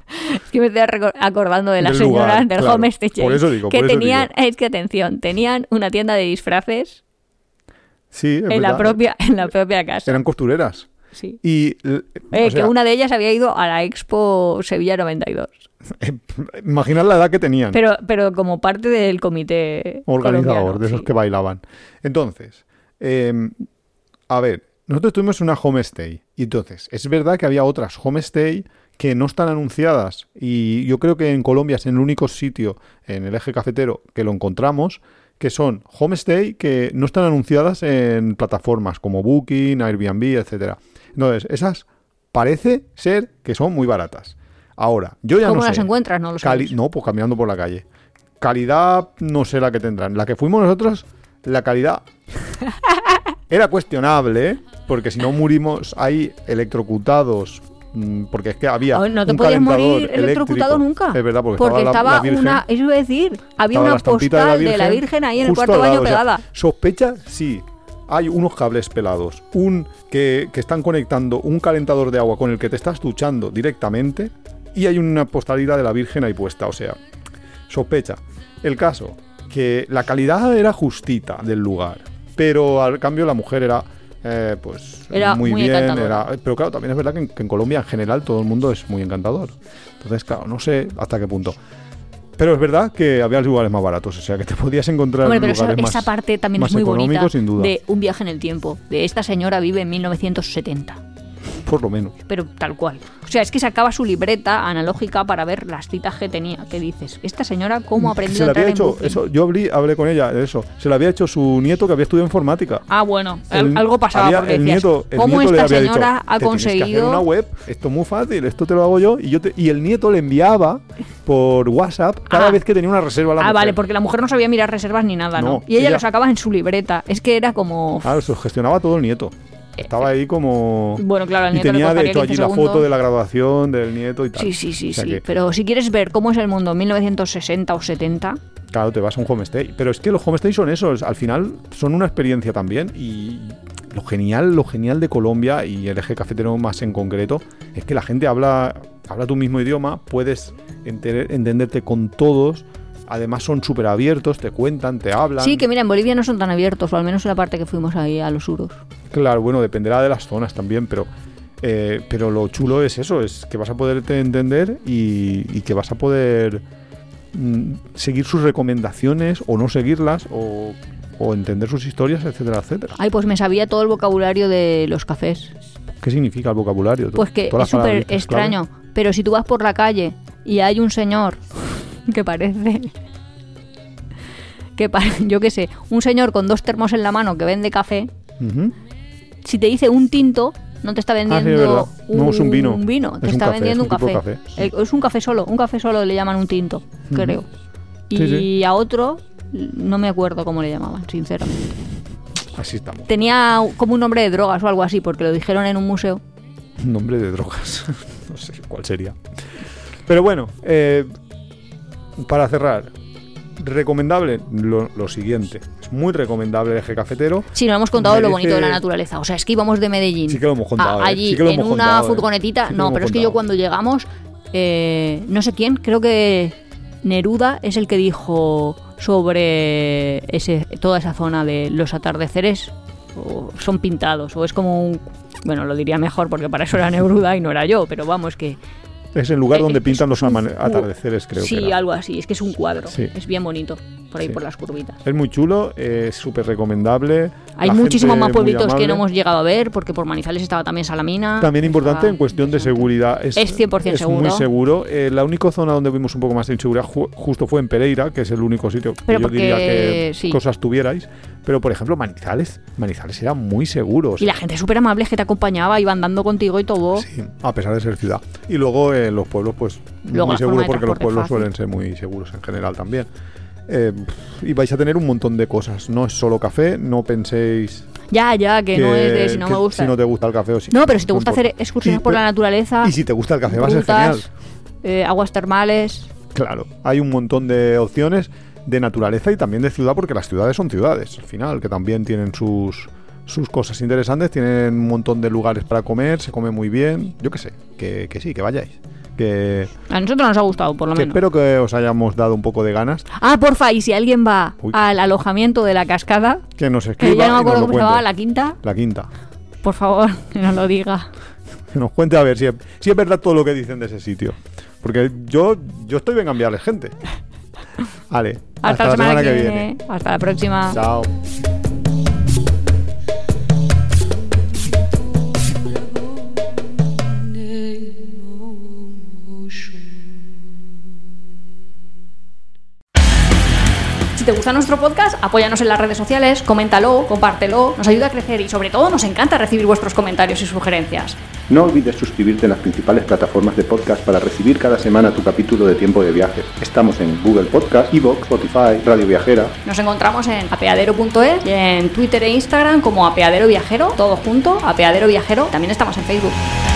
Es que me estoy recor- acordando de las Del lugar, señoras del claro. Homestay Por eso digo, que por eso tenían, digo. es que atención, tenían una tienda de disfraces Sí, es en la verdad. propia en la propia casa. Eran costureras. Sí. Y, l- Eh, o sea, que una de ellas había ido a la Expo Sevilla noventa y dos. imaginad la edad que tenían. Pero, pero como parte del comité Organizador, colombiano, de esos sí. que bailaban. Entonces, eh, a ver, nosotros tuvimos una homestay. Y entonces, es verdad que había otras homestay que no están anunciadas. Y yo creo que en Colombia es el único sitio en el eje cafetero que lo encontramos, que son homestay que no están anunciadas en plataformas como Booking, Airbnb, etcétera. Entonces, esas parece ser que son muy baratas. Ahora, yo ya ¿Cómo no las sé. encuentras? No lo Cali- sabes. no, pues caminando por la calle. Calidad, no sé la que tendrán. La que fuimos nosotros, la calidad era cuestionable, ¿eh? Porque si no murimos ahí electrocutados, mm, porque es que había Oh, no te un podías calentador morir electrocutado eléctrico. nunca. Es verdad, porque, Porque estaba, estaba la, la Virgen, una, eso iba a decir, había estaba una la estampita postal de la Virgen ahí en el justo cuarto al baño lado, o sea, pegada. sospecha, sí. Hay unos cables pelados, un que, que están conectando un calentador de agua con el que te estás duchando directamente y hay una postalidad de la Virgen ahí puesta, o sea, sospecha. El caso, que la calidad era justita del lugar, pero al cambio la mujer era, eh, pues, Era muy, muy bien, encantadora. era, pero claro, también es verdad que en, que en Colombia en general todo el mundo es muy encantador. Entonces, claro, no sé hasta qué punto. Pero es verdad que había lugares más baratos, o sea que te podías encontrar Hombre, pero lugares esa, más, esa parte también más es muy bonita económicos, sin duda, de Un viaje en el tiempo. De esta señora vive en mil novecientos setenta. por lo menos. Pero tal cual. O sea, es que sacaba su libreta analógica para ver las citas que tenía. ¿Qué dices? Esta señora, ¿cómo ha aprendido Se a le entrar había en hecho, Booking? eso, yo hablé, hablé con ella de eso. Se le había hecho su nieto que había estudiado informática. Ah, bueno, El- algo pasaba había- porque el decías, nieto, el ¿cómo nieto le esta había señora dicho, ha "Te tienes que hacer conseguido...? una web, esto es muy fácil, esto te lo hago yo", y yo te- y el nieto le enviaba por WhatsApp cada Ah. vez que tenía una reserva a la Ah, mujer. vale, porque la mujer no sabía mirar reservas ni nada, ¿no? No, Y ella, ella- lo sacaba en su libreta. Es que era como... Claro, se lo gestionaba todo el nieto. Estaba ahí como... Bueno, claro, al y nieto le tenía de costaría hecho allí quince la segundos. foto de la graduación del nieto y tal. Sí, sí, sí, O sea sí. que, Pero si quieres ver cómo es el mundo en mil novecientos sesenta o setenta... claro, te vas a un homestay. Pero es que los homestays son esos. Al final son una experiencia también. Y lo genial, lo genial de Colombia y el eje cafetero más en concreto es que la gente habla, habla tu mismo idioma, puedes enter- entenderte con todos. Además son súper abiertos, te cuentan, te hablan. Sí, que mira, en Bolivia no son tan abiertos, o al menos en la parte que fuimos ahí a los Uros. Claro, bueno, dependerá de las zonas también, pero, eh, pero lo chulo es eso, es que vas a poderte entender y, y que vas a poder mm, seguir sus recomendaciones o no seguirlas o, o entender sus historias, etcétera, etcétera. Ay, pues me sabía todo el vocabulario de los cafés. ¿Qué significa el vocabulario? Pues que Todas es las súper palabritas extraño. clave. Pero si tú vas por la calle y hay un señor que parece... que pa- yo qué sé, un señor con dos termos en la mano que vende café, Ujú. si te dice un tinto, no te está Ah, sí, es vendiendo verdad. No, es un vino. te Es un está café, vendiendo es un un tipo café. de café, sí. Eh, Es un café solo, un café solo le llaman un tinto, Ujú. creo. Y Sí, sí. a otro no me acuerdo cómo le llamaban, sinceramente. Así estamos. Tenía como un nombre de drogas o algo así, porque lo dijeron en un museo. Nombre de drogas. No sé cuál sería. Pero bueno, eh, para cerrar, recomendable lo, lo siguiente. Es muy recomendable el eje cafetero. Sí, nos hemos contado lo Merece- bonito de la naturaleza. O sea, es que íbamos de Medellín Sí que lo hemos contado, a- ¿eh? allí Sí que lo en hemos una contado, ¿eh? furgonetita. Sí que lo no, hemos pero es que yo contado. cuando llegamos, eh, no sé quién, creo que Neruda es el que dijo sobre ese, toda esa zona de los atardeceres o son pintados o es como un... Bueno, lo diría mejor porque para eso era Neruda y no era yo, pero vamos que... Es el lugar Eh, donde es pintan los un amane- cu- atardeceres, creo sí, que era. algo así. Es que es un cuadro. Sí. Es bien bonito por ahí Sí. por las curvitas. Es muy chulo, es súper recomendable. Hay la muchísimos gente más muy pueblitos que amable. no hemos llegado a ver porque por Manizales estaba también Salamina. También importante Estaba en cuestión de interesante. seguridad. Es, Es cien por ciento es seguro. muy seguro. Eh, la única zona donde vimos un poco más de inseguridad ju- justo fue en Pereira, que es el único sitio que Pero yo porque- diría que sí. cosas tuvierais. Pero, por ejemplo, Manizales. Manizales era muy seguro. o Y la sea, gente súper amable que te acompañaba, iba andando contigo y todo. sí, a pesar de ser ciudad. Y luego en los pueblos, pues Luego muy la seguro forma de porque los transporte pueblos fácil. suelen ser muy seguros en general también. Eh, y vais a tener un montón de cosas. No es solo café, no penséis Ya, ya, que, no es de si no que me gusta. si no te gusta el café o si No, pero si te gusta importa. hacer excursiones Y- por la naturaleza, Y si te gusta el café va a ser rutas, genial. eh, aguas termales. Claro, hay un montón de opciones de naturaleza y también de ciudad, porque las ciudades son ciudades, al final, que también tienen sus, sus cosas interesantes, tienen un montón de lugares para comer, se come muy bien, yo qué sé, que, que sí, que vayáis, Que, A nosotros nos ha gustado, por lo que menos. espero que os hayamos dado un poco de ganas. Ah, porfa, y si alguien va Uy. al alojamiento de la cascada, Que nos que escriba ya no me y nos acuerdo lo cómo se llamaba, cuente. la quinta, La quinta. por favor, que nos lo diga. Que nos cuente a ver si es, si es verdad todo lo que dicen de ese sitio. Porque yo, yo estoy bien a enviarles gente. Vale. Hasta, la semana, que, viene. Hasta la próxima. Chao. Si te gusta nuestro podcast, apóyanos en las redes sociales, coméntalo, compártelo, nos ayuda a crecer y sobre todo nos encanta recibir vuestros comentarios y sugerencias. No olvides suscribirte en las principales plataformas de podcast para recibir cada semana tu capítulo de Tiempo de Viajes. Estamos en Google Podcast, iVoox, Spotify, Radio Viajera. Nos encontramos en apeadero punto es y en Twitter e Instagram como Apeadero Viajero, todo junto, Apeadero Viajero. También estamos en Facebook.